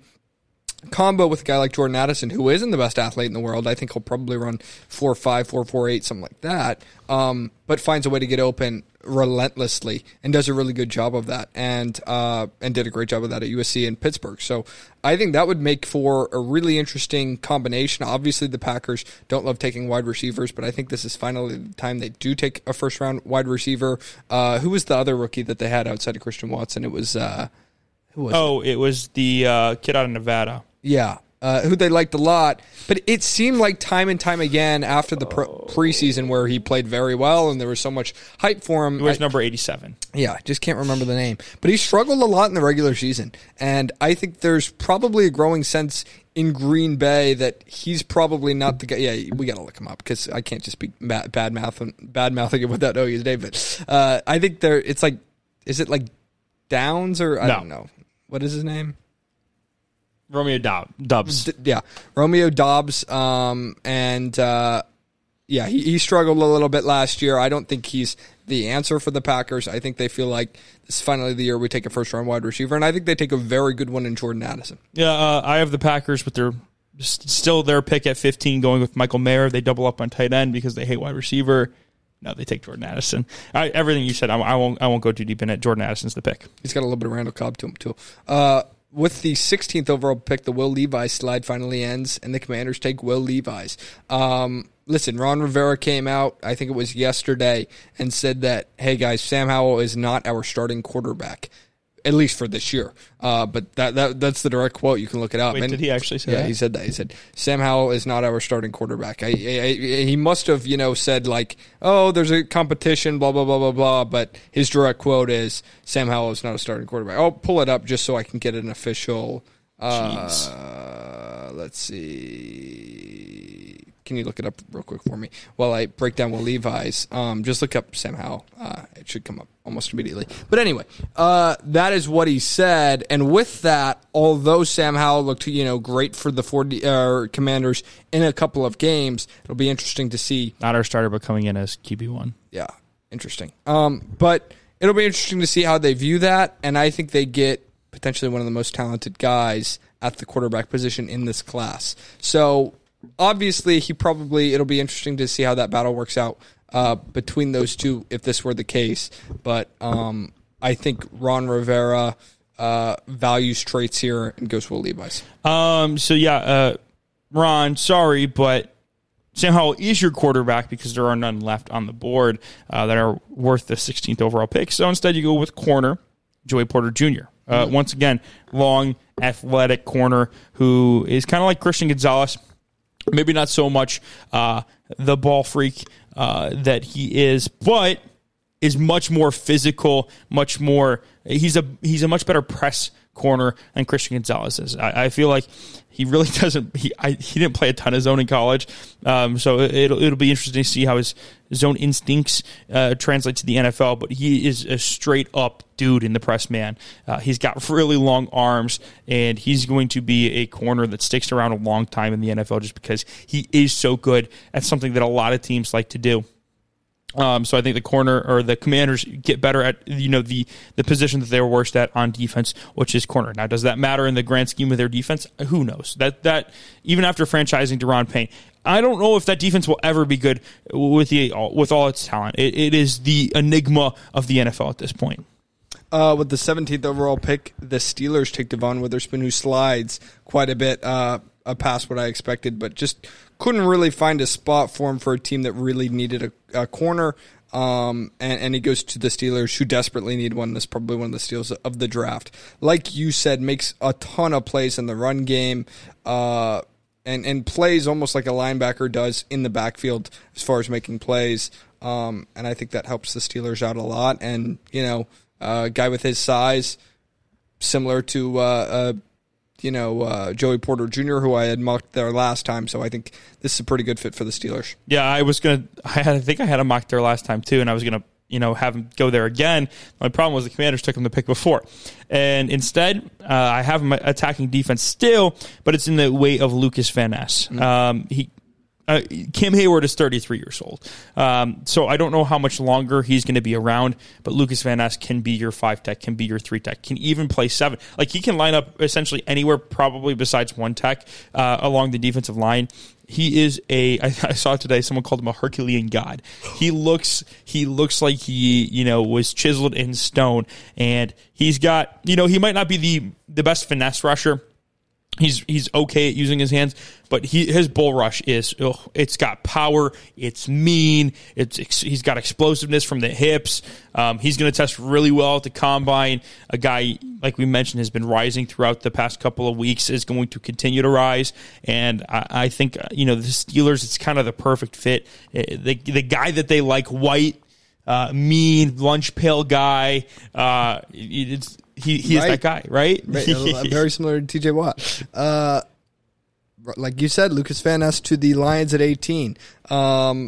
combo with a guy like Jordan Addison, who isn't the best athlete in the world. I think he'll probably run four five, four four eight, something like that, um, but finds a way to get open relentlessly and does a really good job of that, and uh, and did a great job of that at U S C and Pittsburgh. So I think that would make for a really interesting combination. Obviously, the Packers don't love taking wide receivers, but I think this is finally the time they do take a first-round wide receiver. Uh, who was the other rookie that they had outside of Christian Watson? It was... Uh, who was oh, it? it was the uh, kid out of Nevada. Yeah, uh, who they liked a lot. But it seemed like time and time again after the pre- preseason where he played very well and there was so much hype for him. It was I, number eighty-seven. Yeah, I just can't remember the name. But he struggled a lot in the regular season. And I think there's probably a growing sense in Green Bay that he's probably not the guy. Yeah, we got to look him up because I can't just be bad, bad, mouth, bad mouthing it without knowing his name. But uh, I think there, it's like, is it like Downs or I no. don't know. What is his name? Romeo Dob- Dubs. D- yeah, Romeo Dobbs. Um, and uh, yeah, he, he struggled a little bit last year. I don't think he's the answer for the Packers. I think they feel like this is finally the year we take a first-round wide receiver, and I think they take a very good one in Jordan Addison. Yeah, uh, I have the Packers with their still their pick at fifteen, going with Michael Mayer. They double up on tight end because they hate wide receiver. No, they take Jordan Addison. I, everything you said, I, I won't. I won't go too deep in it. Jordan Addison's the pick. He's got a little bit of Randall Cobb to him too. Uh, with the sixteenth overall pick, the Will Levis slide finally ends, and the Commanders take Will Levis. Um, listen, Ron Rivera came out, I think it was yesterday, and said that, hey guys, Sam Howell is not our starting quarterback, at least for this year. Uh, but that, that that's the direct quote. You can look it up. Wait, and, did he actually say yeah, that? Yeah, he said that. He said, Sam Howell is not our starting quarterback. I, I, I, he must have, you know, said like, oh, there's a competition, blah, blah, blah, blah, blah. But his direct quote is, Sam Howell is not a starting quarterback. I'll pull it up just so I can get an official, uh, let's see. Can you look it up real quick for me while I break down Will Levis? Um, just look up Sam Howell. Uh, it should come up almost immediately. But anyway, uh, that is what he said. And with that, although Sam Howell looked, you know, great for the forty, uh, Commanders in a couple of games, it'll be interesting to see. Not our starter, but coming in as Q B one. Yeah, interesting. Um, but it'll be interesting to see how they view that. And I think they get potentially one of the most talented guys at the quarterback position in this class. So obviously, he probably, it'll be interesting to see how that battle works out uh, between those two if this were the case. But um, I think Ron Rivera uh, values traits here and goes Will Levis. Um, so, yeah, uh, Ron, sorry, but Sam Howell is your quarterback because there are none left on the board uh, that are worth the sixteenth overall pick. So instead, you go with corner, Joey Porter Junior Uh, once again, long, athletic corner who is kind of like Christian Gonzalez. Maybe not so much uh, the ball freak uh, that he is, but is much more physical, much more. He's a he's a much better press corner than Christian Gonzalez is. I, I feel like he really doesn't. He I, he didn't play a ton of zone in college, um, so it'll it'll be interesting to see how his zone instincts uh, translate to the N F L. But he is a straight up dude in the press man. Uh, he's got really long arms, and he's going to be a corner that sticks around a long time in the N F L just because he is so good at something that a lot of teams like to do. Um, so I think the corner or the Commanders get better at, you know, the, the position that they were worst at on defense, which is corner. Now, does that matter in the grand scheme of their defense? Who knows? That that even after franchising Deron Payne, I don't know if that defense will ever be good with the with all its talent. It, it is the enigma of the N F L at this point. Uh, with the seventeenth overall pick, the Steelers take Devon Witherspoon, who slides quite a bit uh, past what I expected, but just couldn't really find a spot for him for a team that really needed a, a corner. Um, and, and he goes to the Steelers, who desperately need one. That's probably one of the steals of the draft. Like you said, makes a ton of plays in the run game, uh, and, and plays almost like a linebacker does in the backfield as far as making plays. Um, and I think that helps the Steelers out a lot. And, you know, a uh, guy with his size, similar to, uh, uh, you know, uh, Joey Porter Junior, who I had mocked there last time. So I think this is a pretty good fit for the Steelers. Yeah, I was going to, I had, I think I had him mocked there last time too, and I was going to, you know, have him go there again. My problem was the Commanders took him the pick before. And instead, uh, I have him attacking defense still, but it's in the way of Lucas Van Ness. Mm-hmm. Um, he, Uh, Cam Hayward is thirty-three years old. Um, so I don't know how much longer he's going to be around, but Lucas Van Ness can be your five tech, can be your three tech, can even play seven. Like, he can line up essentially anywhere probably besides one tech uh, along the defensive line. He is a, I, I saw today, someone called him a Herculean god. He looks, he looks like he, you know, was chiseled in stone, and he's got, you know, he might not be the, the best finesse rusher. He's he's okay at using his hands, but he his bull rush is ugh, it's got power, it's mean, it's he's got explosiveness from the hips. Um, he's going to test really well at the combine. A guy, like we mentioned, has been rising throughout the past couple of weeks, is going to continue to rise, and I, I think you know the Steelers. It's kind of the perfect fit. The the guy that they like, white, uh, mean, lunch pail guy. Uh, it's. He he right. is that guy, right? right. Very similar to T J Watt. Uh, like you said, Lucas Van Ness to the Lions at eighteen. Um,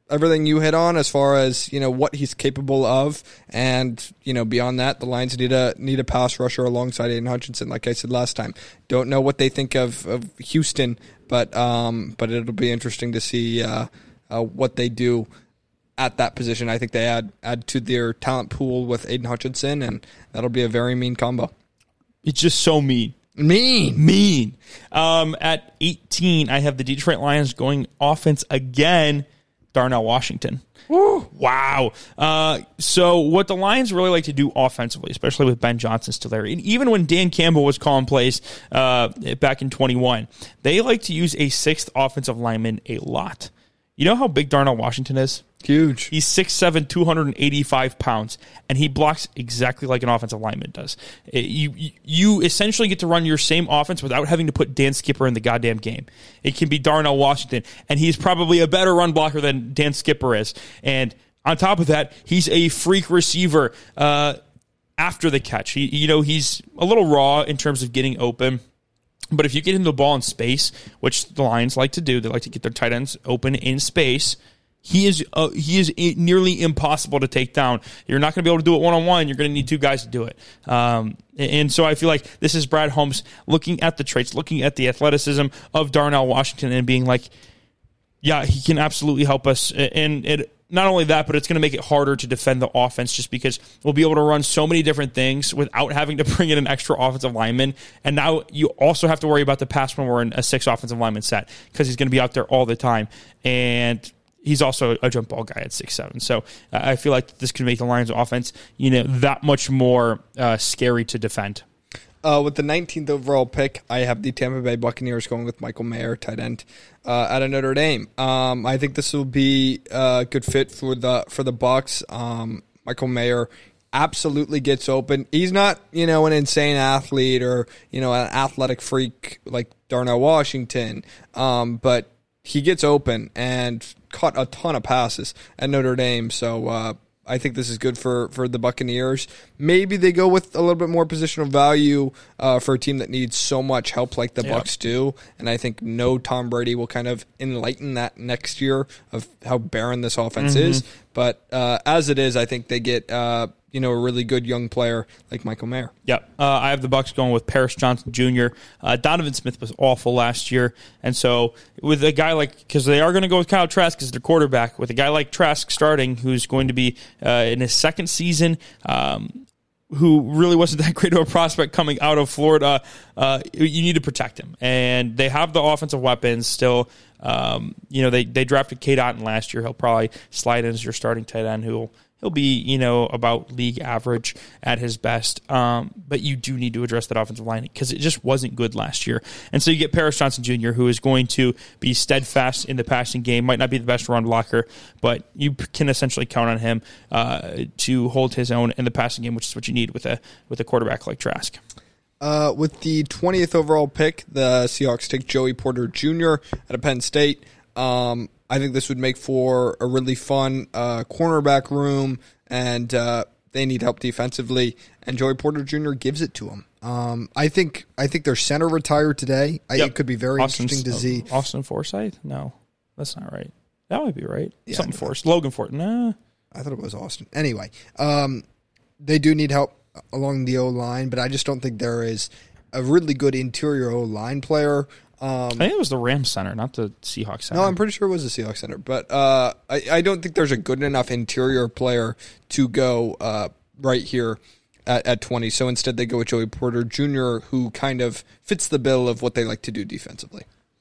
everything you hit on as far as, you know, what he's capable of. And, you know, beyond that, the Lions need a need a pass rusher alongside Aiden Hutchinson, like I said last time. Don't know what they think of, of Houston, but um, but it'll be interesting to see uh, uh, what they do at that position. I think they add add to their talent pool with Aiden Hutchinson, and that'll be a very mean combo. It's just so mean. Mean. Mean. Um, at eighteen, I have the Detroit Lions going offense again, Darnell Washington. Woo. Wow. Uh, so what the Lions really like to do offensively, especially with Ben Johnson still there, and even when Dan Campbell was calling plays uh, back in twenty-one, they like to use a sixth offensive lineman a lot. You know how big Darnell Washington is? Huge. He's six seven, two hundred eighty-five pounds, and he blocks exactly like an offensive lineman does. It, you you essentially get to run your same offense without having to put Dan Skipper in the goddamn game. It can be Darnell Washington, and he's probably a better run blocker than Dan Skipper is. And on top of that, he's a freak receiver uh, after the catch. He, you know, he's a little raw in terms of getting open. But if you get him the ball in space, which the Lions like to do, they like to get their tight ends open in space. He is uh, he is nearly impossible to take down. You're not going to be able to do it one-on-one. You're going to need two guys to do it. Um, and so I feel like this is Brad Holmes looking at the traits, looking at the athleticism of Darnell Washington and being like, yeah, he can absolutely help us. And it, not only that, but it's going to make it harder to defend the offense just because we'll be able to run so many different things without having to bring in an extra offensive lineman. And now you also have to worry about the pass when we're in a six offensive lineman set because he's going to be out there all the time. And he's also a jump ball guy at six seven. So uh, I feel like this could make the Lions offense, you know, that much more uh, scary to defend. Uh, with the nineteenth overall pick, I have the Tampa Bay Buccaneers going with Michael Mayer, tight end, uh, out of Notre Dame. Um, I think this will be a good fit for the for the Bucs. Um, Michael Mayer absolutely gets open. He's not, you know, an insane athlete or, you know, an athletic freak like Darnell Washington, um, but he gets open and caught a ton of passes at Notre Dame. So uh, I think this is good for, for the Buccaneers. Maybe they go with a little bit more positional value uh, for a team that needs so much help like the yep. Bucs do. And I think no Tom Brady will kind of enlighten that next year of how barren this offense mm-hmm. is. But uh, as it is, I think they get uh, you know a really good young player like Michael Mayer. Yep. Uh, I have the Bucs going with Paris Johnson Junior Uh, Donovan Smith was awful last year. And so with a guy like, because they are going to go with Kyle Trask as their quarterback, with a guy like Trask starting who's going to be uh, in his second season, um, who really wasn't that great of a prospect coming out of Florida, uh, you need to protect him. And they have the offensive weapons still. Um, you know, they, they drafted Cade Otton last year. He'll probably slide in as your starting tight end who will He'll be, you know, about league average at his best. Um, but you do need to address that offensive line because it just wasn't good last year. And so you get Paris Johnson Junior, who is going to be steadfast in the passing game. Might not be the best run blocker, but you can essentially count on him uh, to hold his own in the passing game, which is what you need with a with a quarterback like Trask. Uh, with the twentieth overall pick, the Seahawks take Joey Porter Junior out of Penn State. Um, I think this would make for a really fun uh, cornerback room, and uh, they need help defensively. And Joey Porter Junior gives it to them. Um, I think I think their center retired today. I, yep. It could be very Austin, interesting to see. Austin Forsythe? No, that's not right. That might be right. Yeah, Something Forsythe. Logan Forsythe. Nah. I thought it was Austin. Anyway, um, they do need help along the O-line, but I just don't think there is a really good interior O-line player. Um, I think it was the Rams center, not the Seahawks center. No, I'm pretty sure it was the Seahawks center. But uh, I, I don't think there's a good enough interior player to go uh, right here at, at twenty. So instead they go with Joey Porter Junior, who kind of fits the bill of what they like to do defensively.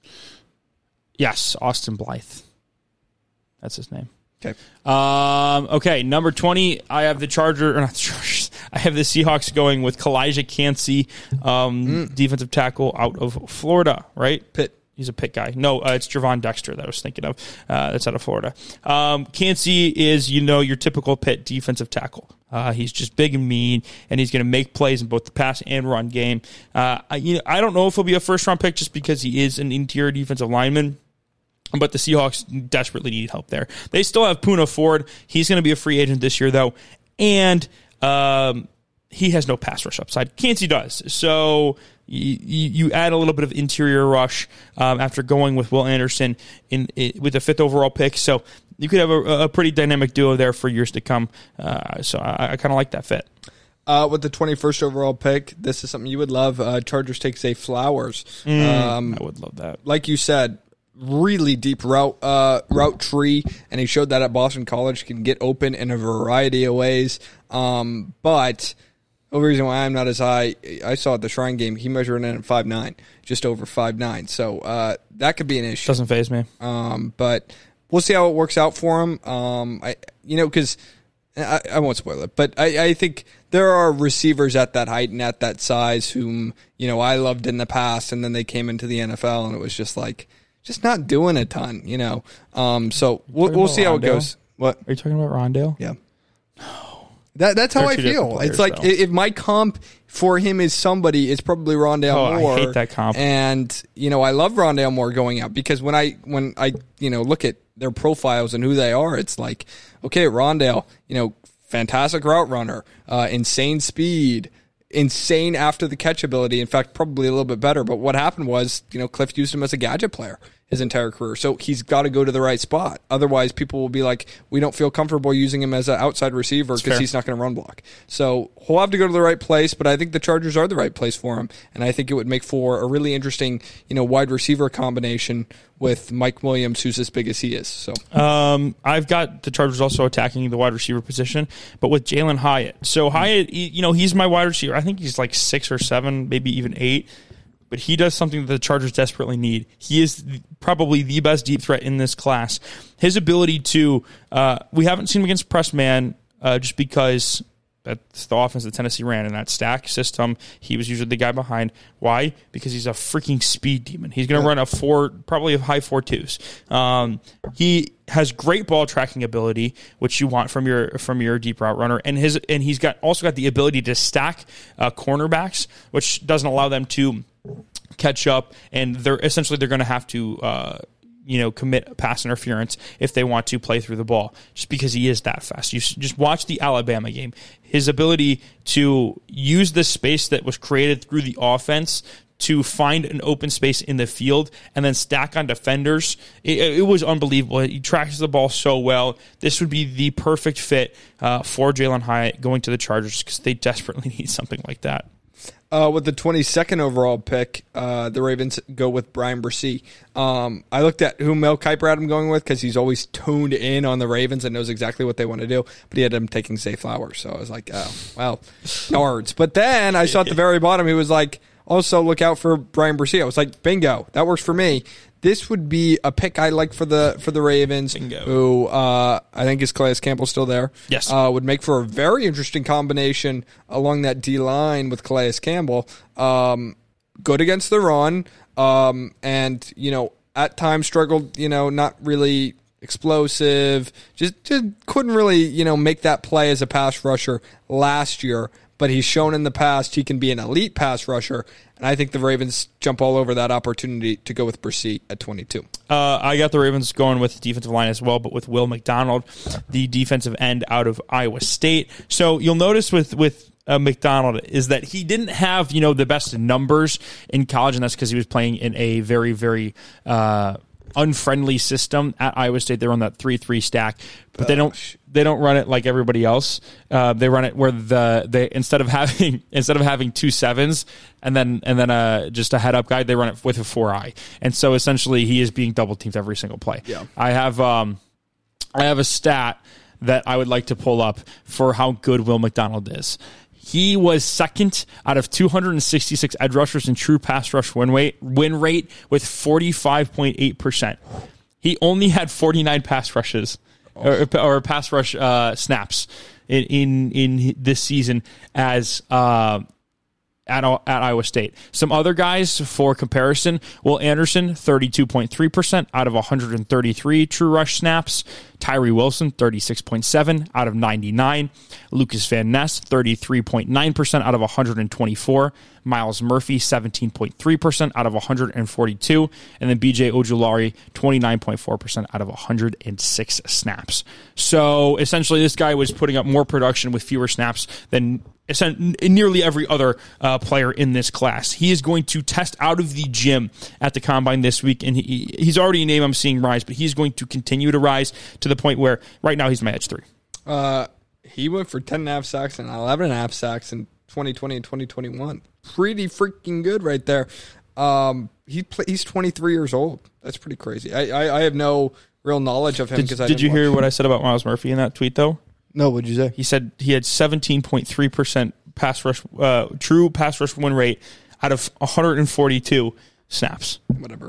Yes, Austin Blythe. That's his name. Okay. Um, okay, number twenty, I have the Charger, or not the Chargers, I have the Seahawks going with Kalijah Cansey, um, mm. defensive tackle out of Florida, right? Pitt. He's a Pitt guy. No, uh, it's Javon Dexter that I was thinking of. Uh, that's out of Florida. Um, Cansey is, you know, your typical Pitt defensive tackle. Uh, he's just big and mean, and he's going to make plays in both the pass and run game. Uh, I, you know, I don't know if he'll be a first-round pick just because he is an interior defensive lineman. But the Seahawks desperately need help there. They still have Poona Ford. He's going to be a free agent this year, though. And um, he has no pass rush upside. Cansey does. So you, you add a little bit of interior rush um, after going with Will Anderson in, in with the fifth overall pick. So you could have a, a pretty dynamic duo there for years to come. Uh, so I, I kind of like that fit. Uh, with the twenty-first overall pick, this is something you would love. Uh, Chargers take Zay Flowers. Mm, um, I would love that. Like you said, really deep route uh, route tree, and he showed that at Boston College can get open in a variety of ways. Um, but the reason why I'm not as high, I saw at the Shrine game, he measured in at five nine, just over five nine. So uh, that could be an issue. Doesn't faze me. Um, but we'll see how it works out for him. Um, I, you know, because I, I won't spoil it, but I, I think there are receivers at that height and at that size whom, you know, I loved in the past, and then they came into the N F L, and it was just like, just not doing a ton, you know. Um, so we'll, we'll see how it goes. What? Are you talking about Rondale? Yeah. No. That, that's how They're I two feel. different players, It's like, though. if my comp for him is somebody, it's probably Rondale Oh, I Moore. hate that comp. And, you know, I love Rondale Moore going out, because when I, when I, you know, look at their profiles and who they are, it's like, okay, Rondale, you know, fantastic route runner, uh, insane speed, insane after the catch ability. In fact, probably a little bit better. But what happened was, you know, Cliff used him as a gadget player his entire career. So he's got to go to the right spot. Otherwise, people will be like, we don't feel comfortable using him as an outside receiver because he's not going to run block. So he'll have to go to the right place, but I think the Chargers are the right place for him. And I think it would make for a really interesting, you know, wide receiver combination with Mike Williams, who's as big as he is. So um, I've got the Chargers also attacking the wide receiver position, but with Jalen Hyatt. So Hyatt, you know, he's my wide receiver. I think he's like six or seven, maybe even eight. But he does something that the Chargers desperately need. He is probably the best deep threat in this class. His ability to, uh, we haven't seen him against press man uh, just because that's the offense that Tennessee ran in that stack system. He was usually the guy behind. Why? Because he's a freaking speed demon. He's going to run a four, probably a high four twos. Um, he has great ball tracking ability, which you want from your from your deep route runner, and his and he's got also got the ability to stack uh, cornerbacks, which doesn't allow them to catch up, and they're essentially they're going to have to uh, you know commit pass interference if they want to play through the ball, just because he is that fast. You just watch the Alabama game. His ability to use the space that was created through the offense to find an open space in the field and then stack on defenders, it, it was unbelievable. He tracks the ball so well. This would be the perfect fit uh, for Jalen Hyatt going to the Chargers, because they desperately need something like that. Uh, with the twenty-second overall pick, uh, the Ravens go with Brian Bresee. Um, I looked at who Mel Kiper had him going with, because he's always tuned in on the Ravens and knows exactly what they want to do. But he had him taking Zay Flowers. So I was like, oh, well, yards. But then I saw at the very bottom, he was like, also look out for Brian Bresee. I was like, bingo, that works for me. This would be a pick I like for the for the Ravens, Bingo. who uh, I think is Calais Campbell still there. Yes. Uh, would make for a very interesting combination along that D-line with Calais Campbell. Um, good against the run, um, and, you know, at times struggled, you know, not really explosive. Just, just couldn't really, you know, make that play as a pass rusher last year. But he's shown in the past he can be an elite pass rusher, and I think the Ravens jump all over that opportunity to go with Bresee at twenty-two. Uh, I got the Ravens going with the defensive line as well, but with Will McDonald, the defensive end out of Iowa State. So you'll notice with with uh, McDonald is that he didn't have, you know, the best numbers in college, and that's because he was playing in a very, very uh, unfriendly system at Iowa State. They run that three three stack, but they don't they don't run it like everybody else. Uh, they run it where the they instead of having instead of having two sevens and then and then uh, just a head up guy, they run it with a four eye, and so essentially he is being double teamed every single play. Yeah. I have um, I have a stat that I would like to pull up for how good Will McDonald is. He was second out of two hundred sixty-six edge rushers in true pass rush win rate, win rate with forty-five point eight percent. He only had forty-nine pass rushes or, or pass rush uh, snaps in, in in this season as uh, at at Iowa State. Some other guys for comparison: Will Anderson, thirty-two point three percent out of one hundred thirty-three true rush snaps. Tyree Wilson, thirty-six point seven out of ninety-nine. Lucas Van Ness, thirty-three point nine percent out of one hundred twenty-four. Miles Murphy, seventeen point three percent out of one hundred forty-two. And then B J Ojulari, twenty-nine point four percent out of one hundred six snaps. So essentially, this guy was putting up more production with fewer snaps than nearly every other uh, player in this class. He is going to test out of the gym at the Combine this week, and he, he's already a name I'm seeing rise, but he's going to continue to rise to the point where right now he's my edge three. Uh, he went for ten and a half sacks and eleven and a half sacks in twenty twenty and twenty twenty-one. Pretty freaking good right there. Um, he play, he's twenty-three years old. That's pretty crazy. I, I, I have no real knowledge of him. Did, because I did you watch. hear what I said about Miles Murphy in that tweet, though? No, what'd you say? He said he had seventeen point three percent pass rush, uh, true pass rush win rate out of one hundred forty-two snaps. Whatever.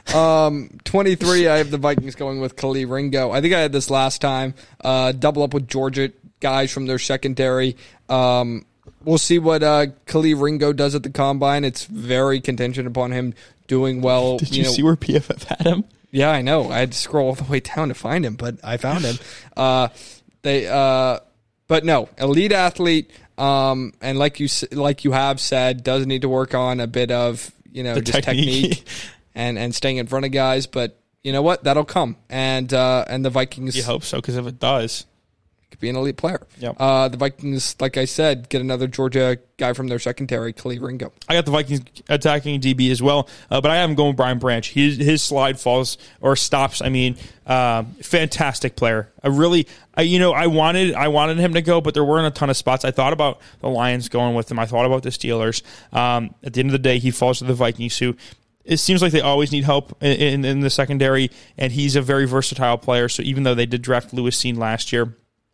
Um, twenty-three, I have the Vikings going with Khalil Ringo. I think I had this last time. Uh, double up with Georgia guys from their secondary. Um, we'll see what uh, Khalil Ringo does at the Combine. It's very contingent upon him doing well. Did you, you know, see where P F F had him? Yeah, I know. I had to scroll all the way down to find him, but I found him. Uh, they, uh, but no, elite athlete. Um, and like you like you have said, does need to work on a bit of you know The just technique. technique and, and staying in front of guys. But you know what, that'll come. And uh, and the Vikings. You hope so, because if it does, could be an elite player. Yep. Uh, the Vikings, like I said, get another Georgia guy from their secondary, Khalil Ringo. I got the Vikings attacking D B as well, uh, but I have him going Brian Branch. His his slide falls or stops. I mean, uh, fantastic player. I really, I, you know, I wanted I wanted him to go, but there weren't a ton of spots. I thought about the Lions going with him. I thought about the Steelers. Um, at the end of the day, he falls to the Vikings, who it seems like they always need help in, in, in the secondary, and he's a very versatile player. So even though they did draft Lewis Cine last year,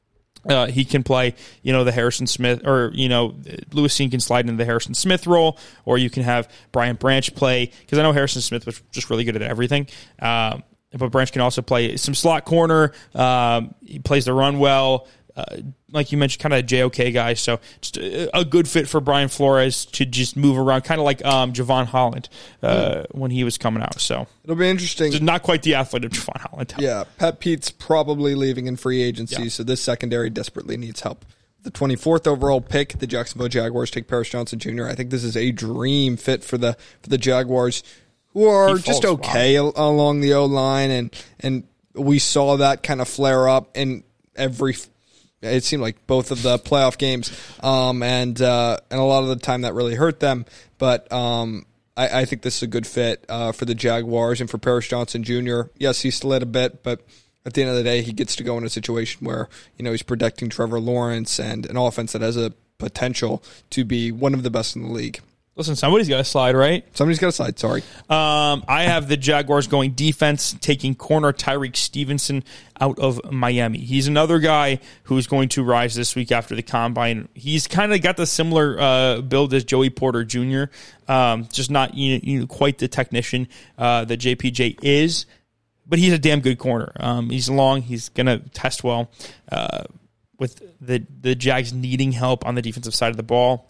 Uh, he can play, you know, the Harrison Smith, or, you know, Lewis Cine can slide into the Harrison Smith role, or you can have Brian Branch play, because I know Harrison Smith was just really good at everything. Um, but Branch can also play some slot corner. Um, he plays the run well. Uh, like you mentioned, kind of a J O K guy. So just a, a good fit for Brian Flores to just move around, kind of like um, Javon Holland uh, mm. when he was coming out. So it'll be interesting. So not quite the athlete of Javon Holland. Yeah, Pat Pete's probably leaving in free agency, yeah. so this secondary desperately needs help. The twenty-fourth overall pick, the Jacksonville Jaguars take Paris Johnson Junior I think this is a dream fit for the for the Jaguars, who are just okay wow. along the O-line, and and we saw that kind of flare up in every. It seemed like both of the playoff games, um, and uh, and a lot of the time that really hurt them. But um, I, I think this is a good fit uh, for the Jaguars and for Paris Johnson Junior Yes, he slid a bit, but at the end of the day, he gets to go in a situation where you know he's protecting Trevor Lawrence and an offense that has a potential to be one of the best in the league. Listen, somebody's got to slide, right? Somebody's got to slide, sorry. Um, I have the Jaguars going defense, taking corner Tyreek Stevenson out of Miami. He's another guy who's going to rise this week after the Combine. He's kind of got the similar uh, build as Joey Porter Junior, um, just not you know, you know, quite the technician uh, that J P J is, but he's a damn good corner. Um, he's long. He's going to test well uh, with the, the Jags needing help on the defensive side of the ball.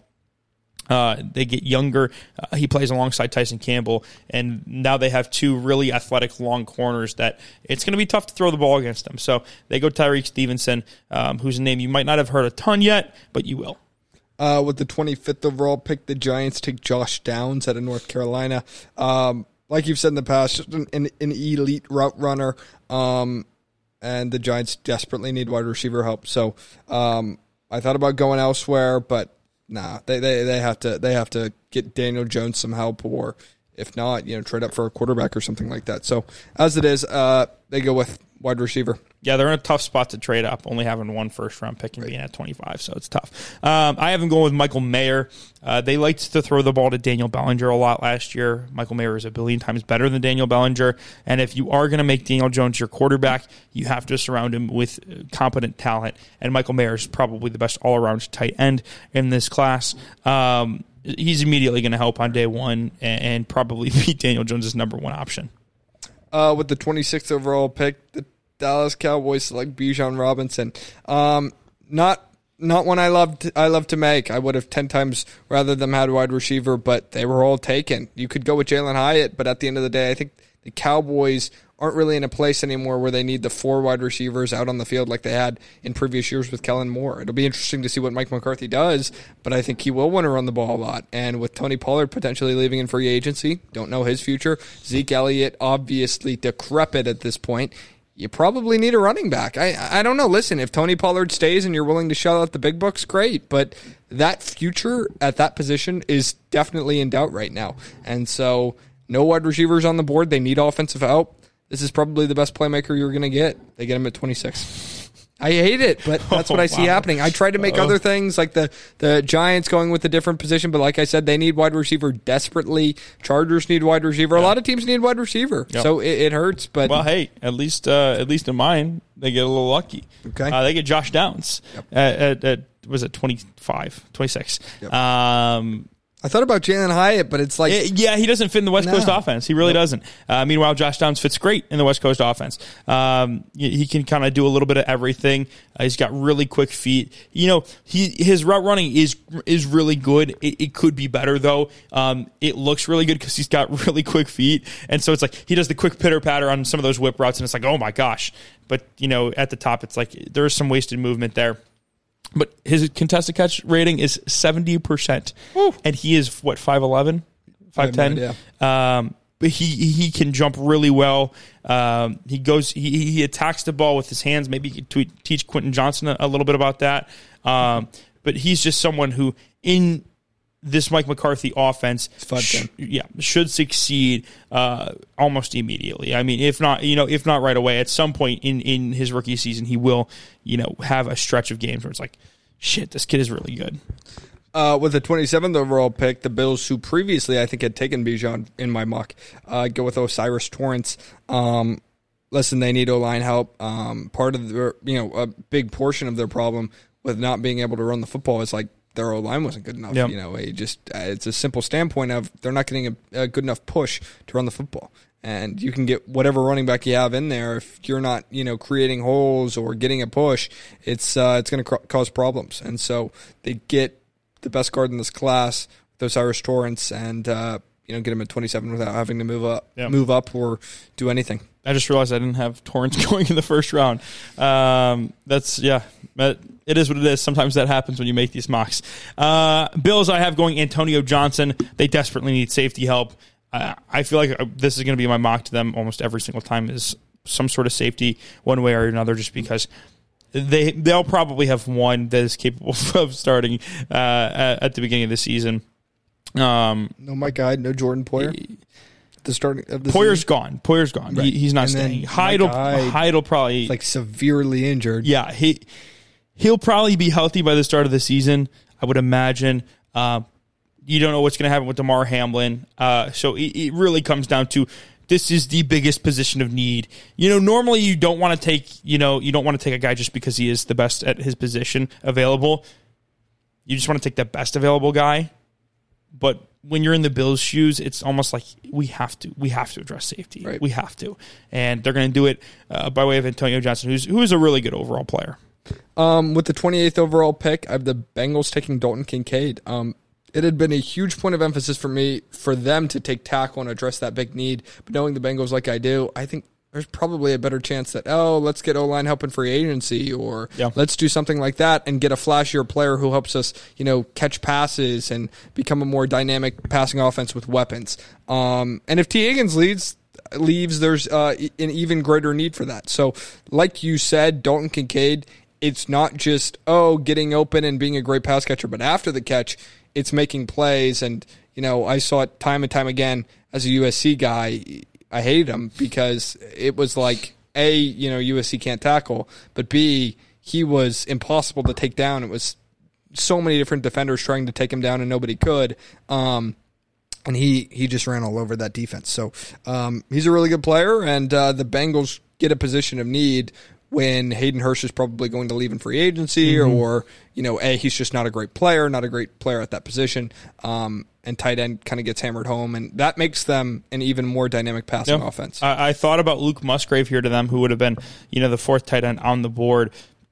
Uh, they get younger. Uh, he plays alongside Tyson Campbell, and now they have two really athletic long corners that it's going to be tough to throw the ball against them. So they go Tyreek Stevenson, um, whose name you might not have heard a ton yet, but you will. Uh, with the twenty-fifth overall pick, the Giants take Josh Downs out of North Carolina. Um, like you've said in the past, just an, an, an elite route runner, um, and the Giants desperately need wide receiver help. So um, I thought about going elsewhere, but Nah, they, they they have to they have to get Daniel Jones some help, or if not, you know, trade up for a quarterback or something like that. So as it is, uh, they go with wide receiver. Yeah, they're in a tough spot to trade up, only having one first round pick and right. being at twenty-five, so it's tough. Um, I have them going with Michael Mayer. Uh, they liked to throw the ball to Daniel Bellinger a lot last year. Michael Mayer is a billion times better than Daniel Bellinger, and if you are going to make Daniel Jones your quarterback, you have to surround him with competent talent, and Michael Mayer is probably the best all-around tight end in this class. Um, he's immediately going to help on day one and, and probably be Daniel Jones' number one option. Uh, with the twenty-sixth overall pick, the Dallas Cowboys select Bijan Robinson. Um, not not one I loved. I love to make. I would have ten times rather them had wide receiver, but they were all taken. You could go with Jalen Hyatt, but at the end of the day, I think the Cowboys aren't really in a place anymore where they need the four wide receivers out on the field like they had in previous years with Kellen Moore. It'll be interesting to see what Mike McCarthy does, but I think he will want to run the ball a lot. And with Tony Pollard potentially leaving in free agency, don't know his future. Zeke Elliott obviously decrepit at this point. You probably need a running back. I I don't know. Listen, if Tony Pollard stays and you're willing to shell out the big bucks, great. But that future at that position is definitely in doubt right now. And so no wide receivers on the board. They need offensive help. This is probably the best playmaker you're going to get. They get him at twenty-six. I hate it, but that's what I see wow. happening. I tried to make oh. other things like the, the Giants going with a different position, but like I said, they need wide receiver desperately. Chargers need wide receiver. Yeah. A lot of teams need wide receiver, yep. so it, it hurts. But well, hey, at least uh, at least in mine, they get a little lucky. Okay, uh, they get Josh Downs yep. at, at, at was it twenty-five, twenty-six. Yep. Um, I thought about Jalen Hyatt, but it's like... It, yeah, he doesn't fit in the West no. Coast offense. He really nope. doesn't. Uh, meanwhile, Josh Downs fits great in the West Coast offense. Um, he can kind of do a little bit of everything. Uh, he's got really quick feet. You know, he his route running is is really good. It, it could be better, though. Um, it looks really good because he's got really quick feet. And so it's like he does the quick pitter-patter on some of those whip routes, and it's like, oh, my gosh. But, you know, at the top, it's like there is some wasted movement there. But his contested catch rating is seventy percent. Woo. And he is, what, five eleven, five ten? Yeah. Um, but he he can jump really well. Um, he goes, he, he attacks the ball with his hands. Maybe you could teach Quentin Johnson a, a little bit about that. Um, but he's just someone who, in this Mike McCarthy offense, sh- yeah, should succeed uh, almost immediately. I mean, if not, you know, if not right away, at some point in, in his rookie season, he will, you know, have a stretch of games where it's like, shit, this kid is really good. Uh, with the twenty-seventh overall pick, the Bills, who previously I think had taken Bijan in my mock, uh, go with O'Cyrus Torrence. Um, listen, they need O-line help. Um, part of their, you know, a big portion of their problem with not being able to run the football is like, their O-line wasn't good enough. Yep. You know, it just uh, it's a simple standpoint of they're not getting a, a good enough push to run the football. And you can get whatever running back you have in there. If you're not, you know, creating holes or getting a push, it's uh, it's going to cr- cause problems. And so they get the best guard in this class, O'Cyrus Torrence, and uh, you know, get him at twenty-seven without having to move up, yep. move up or do anything. I just realized I didn't have Torrance going in the first round. Um, that's, yeah, it is what it is. Sometimes that happens when you make these mocks. Uh, Bills, I have going Antonio Johnson. They desperately need safety help. Uh, I feel like this is going to be my mock to them almost every single time is some sort of safety one way or another, just because they, they'll probably have one that is capable of starting uh, at, at the beginning of the season. Um, no Mike Hyde, no Jordan Poyer. The starting of the Poyer's season. gone. Poyer's gone. Right. He, he's not and staying. Hyde will, Hyde will probably like severely injured. Yeah, he he'll probably be healthy by the start of the season, I would imagine. Uh, you don't know what's going to happen with DeMar Hamlin, uh, so it, it really comes down to this is the biggest position of need. You know, normally you don't want to take you know you don't want to take a guy just because he is the best at his position available. You just want to take the best available guy, but when you're in the Bills' shoes, it's almost like we have to we have to address safety. Right. We have to. And they're going to do it uh, by way of Antonio Johnson, who's who is a really good overall player. Um, with the twenty-eighth overall pick, I have the Bengals taking Dalton Kincaid. Um, it had been a huge point of emphasis for me for them to take tackle and address that big need. But knowing the Bengals like I do, I think there's probably a better chance that, oh, let's get O-line help in free agency, or yeah. let's do something like that and get a flashier player who helps us, you know, catch passes and become a more dynamic passing offense with weapons. Um, and if T. Higgins leads, leaves, there's uh, an even greater need for that. So, like you said, Dalton Kincaid, it's not just, oh, getting open and being a great pass catcher, but after the catch, it's making plays. And, you know, I saw it time and time again as a U S C guy. I hated him because it was like, A, you know, U S C can't tackle, but B, he was impossible to take down. It was so many different defenders trying to take him down and nobody could. Um, and he, he just ran all over that defense. So um, he's a really good player, and uh, the Bengals get a position of need when Hayden Hurst is probably going to leave in free agency, mm-hmm. or, you know, A, he's just not a great player, not a great player at that position. Um, and tight end kind of gets hammered home, and that makes them an even more dynamic passing yep. offense. I, I thought about Luke Musgrave here to them, who would have been, you know, the fourth tight end on the board.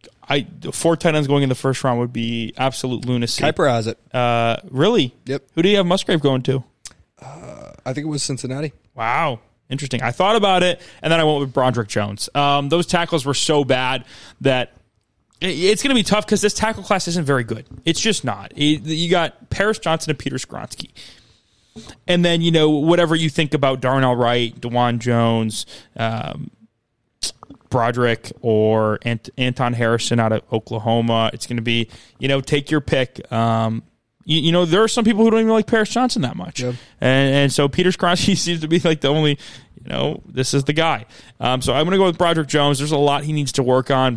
I four tight ends going in the first round would be absolute lunacy. Kuiper has it. Uh, really? Yep. Who do you have Musgrave going to? Uh, I think it was Cincinnati. Wow. Interesting. I thought about it, and then I went with Broderick Jones. Um, those tackles were so bad that it's going to be tough because this tackle class isn't very good. It's just not. It, you got Paris Johnson and Peter Skronsky. And then, you know, whatever you think about Darnell Wright, DeJuan Jones, um, Broderick, or Ant- Anton Harrison out of Oklahoma, it's going to be, you know, take your pick. Um, you, you know, there are some people who don't even like Paris Johnson that much. Yep. And, and so Peter Skronsky seems to be like the only, you know, this is the guy. Um, so I'm going to go with Broderick Jones. There's a lot he needs to work on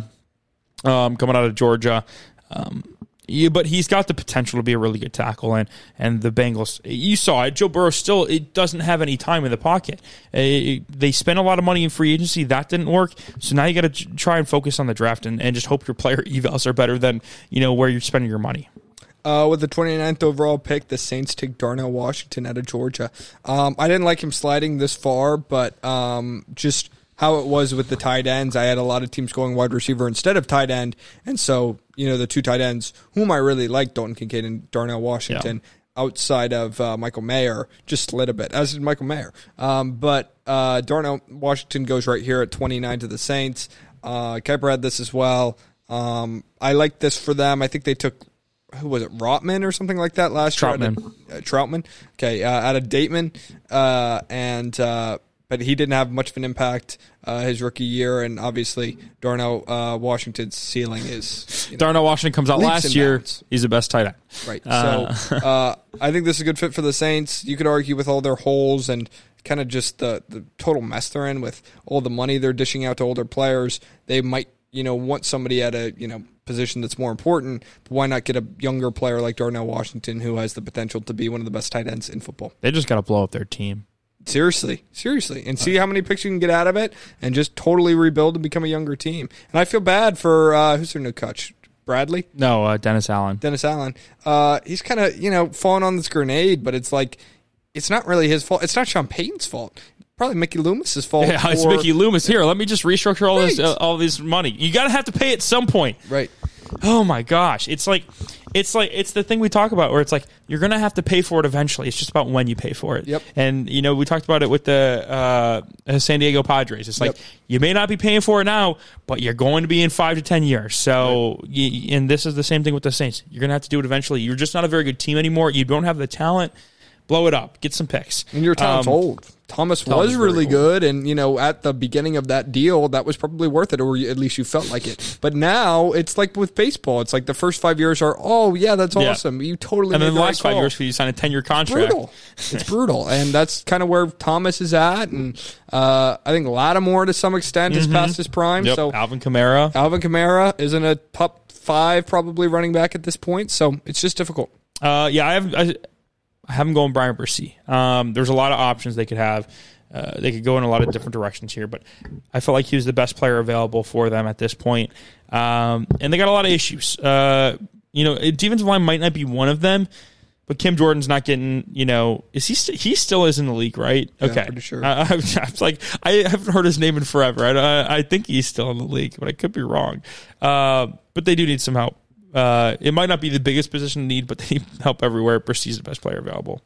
um, coming out of Georgia. Um Yeah, but he's got the potential to be a really good tackle, and and the Bengals, you saw it. Joe Burrow still it doesn't have any time in the pocket. Uh, they spent a lot of money in free agency. That didn't work. So now you got to try and focus on the draft and, and just hope your player evals are better than, you know, where you're spending your money. Uh, with the twenty-ninth overall pick, the Saints take Darnell Washington out of Georgia. Um, I didn't like him sliding this far, but um, just how it was with the tight ends. I had a lot of teams going wide receiver instead of tight end, and so, you know, the two tight ends, whom I really like, Dalton Kincaid and Darnell Washington, yeah. outside of uh, Michael Mayer, just slid a bit, as did Michael Mayer. Um, but uh, Darnell Washington goes right here at twenty-nine to the Saints. Uh, Kuiper had this as well. Um, I like this for them. I think they took, who was it, Rotman or something like that last Troutman. year? Uh, Troutman. Okay, uh, out of Dateman. Uh, and... Uh, But he didn't have much of an impact uh, his rookie year, and obviously Darnell uh, Washington's ceiling is... You know, Darnell Washington comes out last year. Bounds. He's the best tight end. Right. Uh. So uh, I think this is a good fit for the Saints. You could argue with all their holes and kind of just the, the total mess they're in with all the money they're dishing out to older players. They might, you know, want somebody at a, you know, position that's more important, but why not get a younger player like Darnell Washington who has the potential to be one of the best tight ends in football? They just got to blow up their team. Seriously, seriously, and see how many picks you can get out of it, and just totally rebuild and become a younger team. And I feel bad for uh, who's their new coach, Bradley? No, uh, Dennis Allen. Dennis Allen. Uh, he's kind of you know falling on this grenade, but it's like it's not really his fault. It's not Sean Payton's fault. Probably Mickey Loomis's fault. Yeah, it's or, Mickey Loomis. Here, let me just restructure all right. this, uh, all this money. You got to have to pay at some point, right? Oh my gosh, it's like, it's like it's the thing we talk about where it's like you're gonna have to pay for it eventually. It's just about when you pay for it. Yep. And you know we talked about it with the uh, San Diego Padres. It's like yep. you may not be paying for it now, but you're going to be in five to ten years. So, right. you, and this is the same thing with the Saints. You're gonna have to do it eventually. You're just not a very good team anymore. You don't have the talent. Blow it up. Get some picks. And your talent's um, old. Thomas, Thomas was really good, and you know, at the beginning of that deal, that was probably worth it, or at least you felt like it. But now it's like with baseball; it's like the first five years are, oh yeah, that's yeah. awesome. You totally. And made then the the last right five years, you sign a ten-year contract. It's brutal. It's brutal, and that's kind of where Thomas is at, and uh, I think Lattimore to some extent is mm-hmm. past his prime. Yep. So Alvin Kamara, Alvin Kamara isn't a top five probably running back at this point, so it's just difficult. Uh, yeah, I have. I, I have him going Brian Bresee. Um, there's a lot of options they could have. Uh, they could go in a lot of different directions here, but I felt like he was the best player available for them at this point. Um, and they got a lot of issues. Uh, you know, defensive line might not be one of them, but Kim Jordan's not getting, you know, is he st- he still is in the league, right? Yeah, okay. I'm pretty sure. I, I, I was like, I haven't heard his name in forever. I, I think he's still in the league, but I could be wrong. Uh, but they do need some help. Uh, it might not be the biggest position to need, but they need help everywhere. Bresee's the best player available.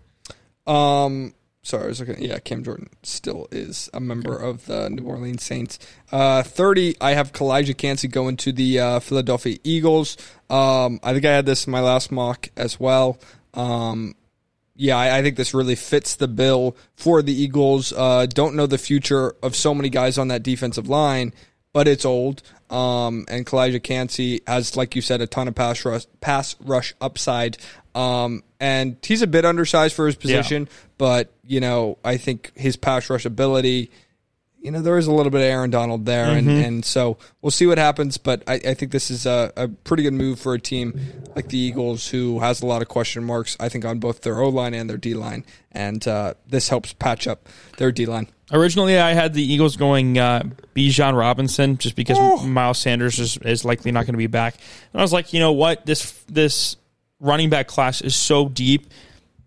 Um, sorry, I was looking. Yeah, Cam Jordan still is a member of the New Orleans Saints. Uh, thirty, I have Kalijah Kancey going to the uh, Philadelphia Eagles. Um, I think I had this in my last mock as well. Um, yeah, I, I think this really fits the bill for the Eagles. Uh, don't know the future of so many guys on that defensive line, but it's old. Um, and Kalijah Kancey has, like you said, a ton of pass rush, pass rush upside. Um, and he's a bit undersized for his position, yeah. but, you know, I think his pass rush ability, you know, there is a little bit of Aaron Donald there. Mm-hmm. And, and so we'll see what happens. But I, I think this is a, a pretty good move for a team like the Eagles, who has a lot of question marks, I think, on both their O-line and their D-line. And uh, this helps patch up their D-line. Originally, I had the Eagles going uh, Bijan Robinson just because oh. Miles Sanders is, is likely not going to be back. And I was like, you know what? This this running back class is so deep.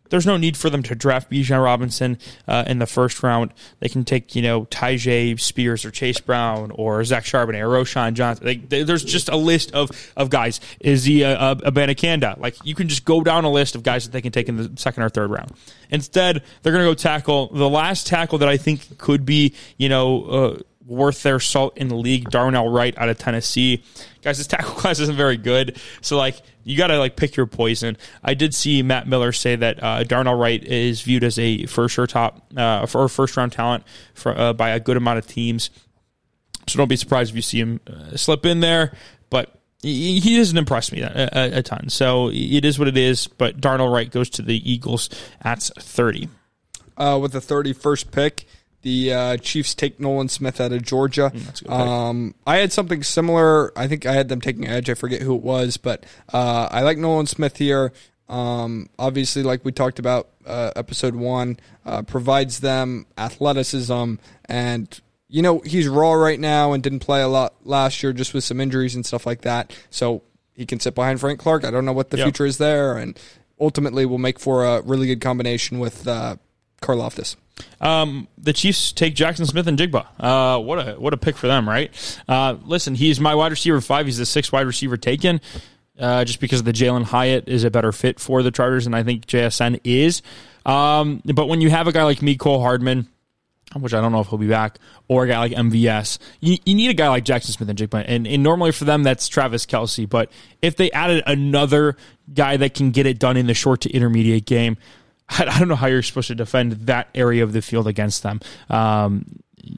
there's no need for them to draft Bijan Robinson uh, in the first round. They can take, you know, Tyjae Spears or Chase Brown or Zach Charbonnet or Roshan Johnson. Like, they, there's just a list of, of guys. Is he a, a, Abanikanda? Like, you can just go down a list of guys that they can take in the second or third round. Instead, they're going to go tackle the last tackle that I think could be, you know, uh, worth their salt in the league, Darnell Wright out of Tennessee. Guys, this tackle class isn't very good, so like you got to like pick your poison. I did see Matt Miller say that uh, Darnell Wright is viewed as a first or top uh, or first round talent for, uh, by a good amount of teams. So don't be surprised if you see him uh, slip in there. But he, he doesn't impress me a, a, a ton. So it is what it is. But Darnell Wright goes to the Eagles at thirty. Uh, with the thirty-first pick, the uh, Chiefs take Nolan Smith out of Georgia. Mm, that's a good um, I had something similar. I think I had them taking edge. I forget who it was, but uh, I like Nolan Smith here. Um, obviously, like we talked about, uh, episode one, uh, provides them athleticism, and you know he's raw right now and didn't play a lot last year just with some injuries and stuff like that. So he can sit behind Frank Clark. I don't know what the yep. future is there, and ultimately will make for a really good combination with uh, Karlaftis. Um, the Chiefs take Jackson Smith and Jigba. Uh, what a what a pick for them, right? Uh, listen, he's my wide receiver five. He's the sixth wide receiver taken, uh, just because the Jalen Hyatt is a better fit for the Chargers, and I think J S N is. Um, but when you have a guy like Mecole Hardman, which I don't know if he'll be back, or a guy like M V S, you, you need a guy like Jackson Smith and Jigba, and, and normally for them that's Travis Kelce. But if they added another guy that can get it done in the short to intermediate game, I don't know how you're supposed to defend that area of the field against them. Um,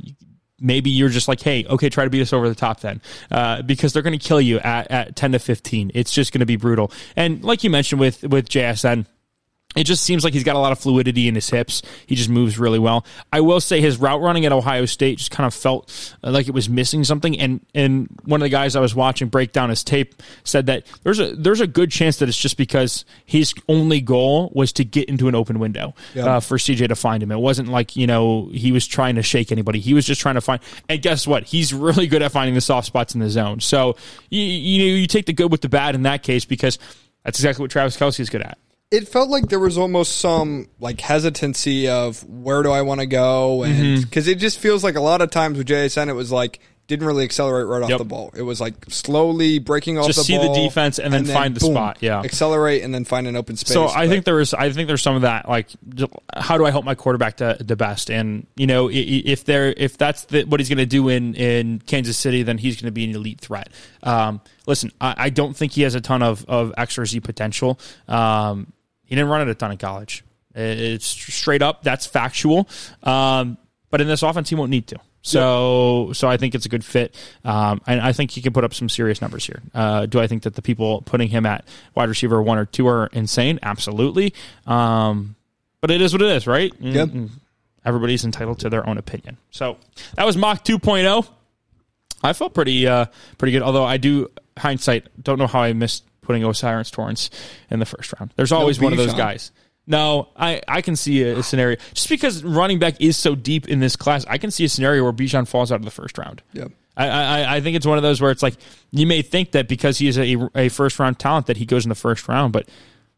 maybe you're just like, hey, okay, try to beat us over the top then, uh, because they're going to kill you at, at ten to fifteen. It's just going to be brutal. And like you mentioned with, with J S N, it just seems like he's got a lot of fluidity in his hips. He just moves really well. I will say his route running at Ohio State just kind of felt like it was missing something. And and one of the guys I was watching break down his tape said that there's a there's a good chance that it's just because his only goal was to get into an open window yeah. uh, for C J to find him. It wasn't like, you know, he was trying to shake anybody. He was just trying to find. And guess what? He's really good at finding the soft spots in the zone. So you you know you take the good with the bad in that case, because that's exactly what Travis Kelce is good at. It felt like there was almost some like hesitancy of where do I want to go, and because mm-hmm. it just feels like a lot of times with J S N it was like didn't really accelerate right off yep. the ball. It was like slowly breaking off just the ball, just see the defense and then, and then find the boom, spot. Yeah, accelerate and then find an open space. So I but. think there is I think there's some of that, like how do I help my quarterback to the best? And you know if they're if that's the, what he's going to do in in Kansas City, then he's going to be an elite threat. Um, listen, I, I don't think he has a ton of of X or Z potential. Um, He didn't run it a ton in college. It's straight up. That's factual. Um, but in this offense, he won't need to. So, yeah. so I think it's a good fit. Um, and I think he can put up some serious numbers here. Uh, do I think that the people putting him at wide receiver one or two are insane? Absolutely. Um, but it is what it is, right? Yep. Mm-hmm. Everybody's entitled to their own opinion. So that was Mock two point oh. I felt pretty, uh, pretty good. Although I do, hindsight, don't know how I missed putting O'Cyrus Torrence in the first round. There's always no one of those guys. No, I, I can see a, a scenario. Just because running back is so deep in this class, I can see a scenario where Bijan falls out of the first round. Yep. I, I, I think it's one of those where it's like, you may think that because he is a, a first-round talent that he goes in the first round, but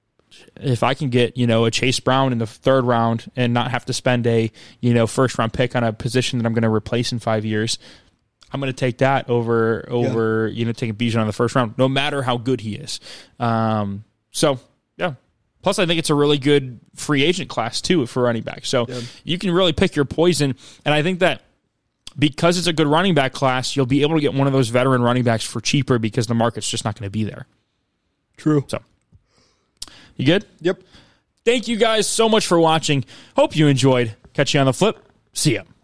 if I can get, you know, a Chase Brown in the third round and not have to spend a, you know, first-round pick on a position that I'm going to replace in five years, I'm going to take that over, over yeah. you know, taking Bijan in the first round, no matter how good he is. Um, so, yeah. Plus, I think it's a really good free agent class, too, for running back. So, yeah. you can really pick your poison. And I think that because it's a good running back class, you'll be able to get one of those veteran running backs for cheaper because the market's just not going to be there. True. So, you good? Yep. Thank you guys so much for watching. Hope you enjoyed. Catch you on the flip. See ya.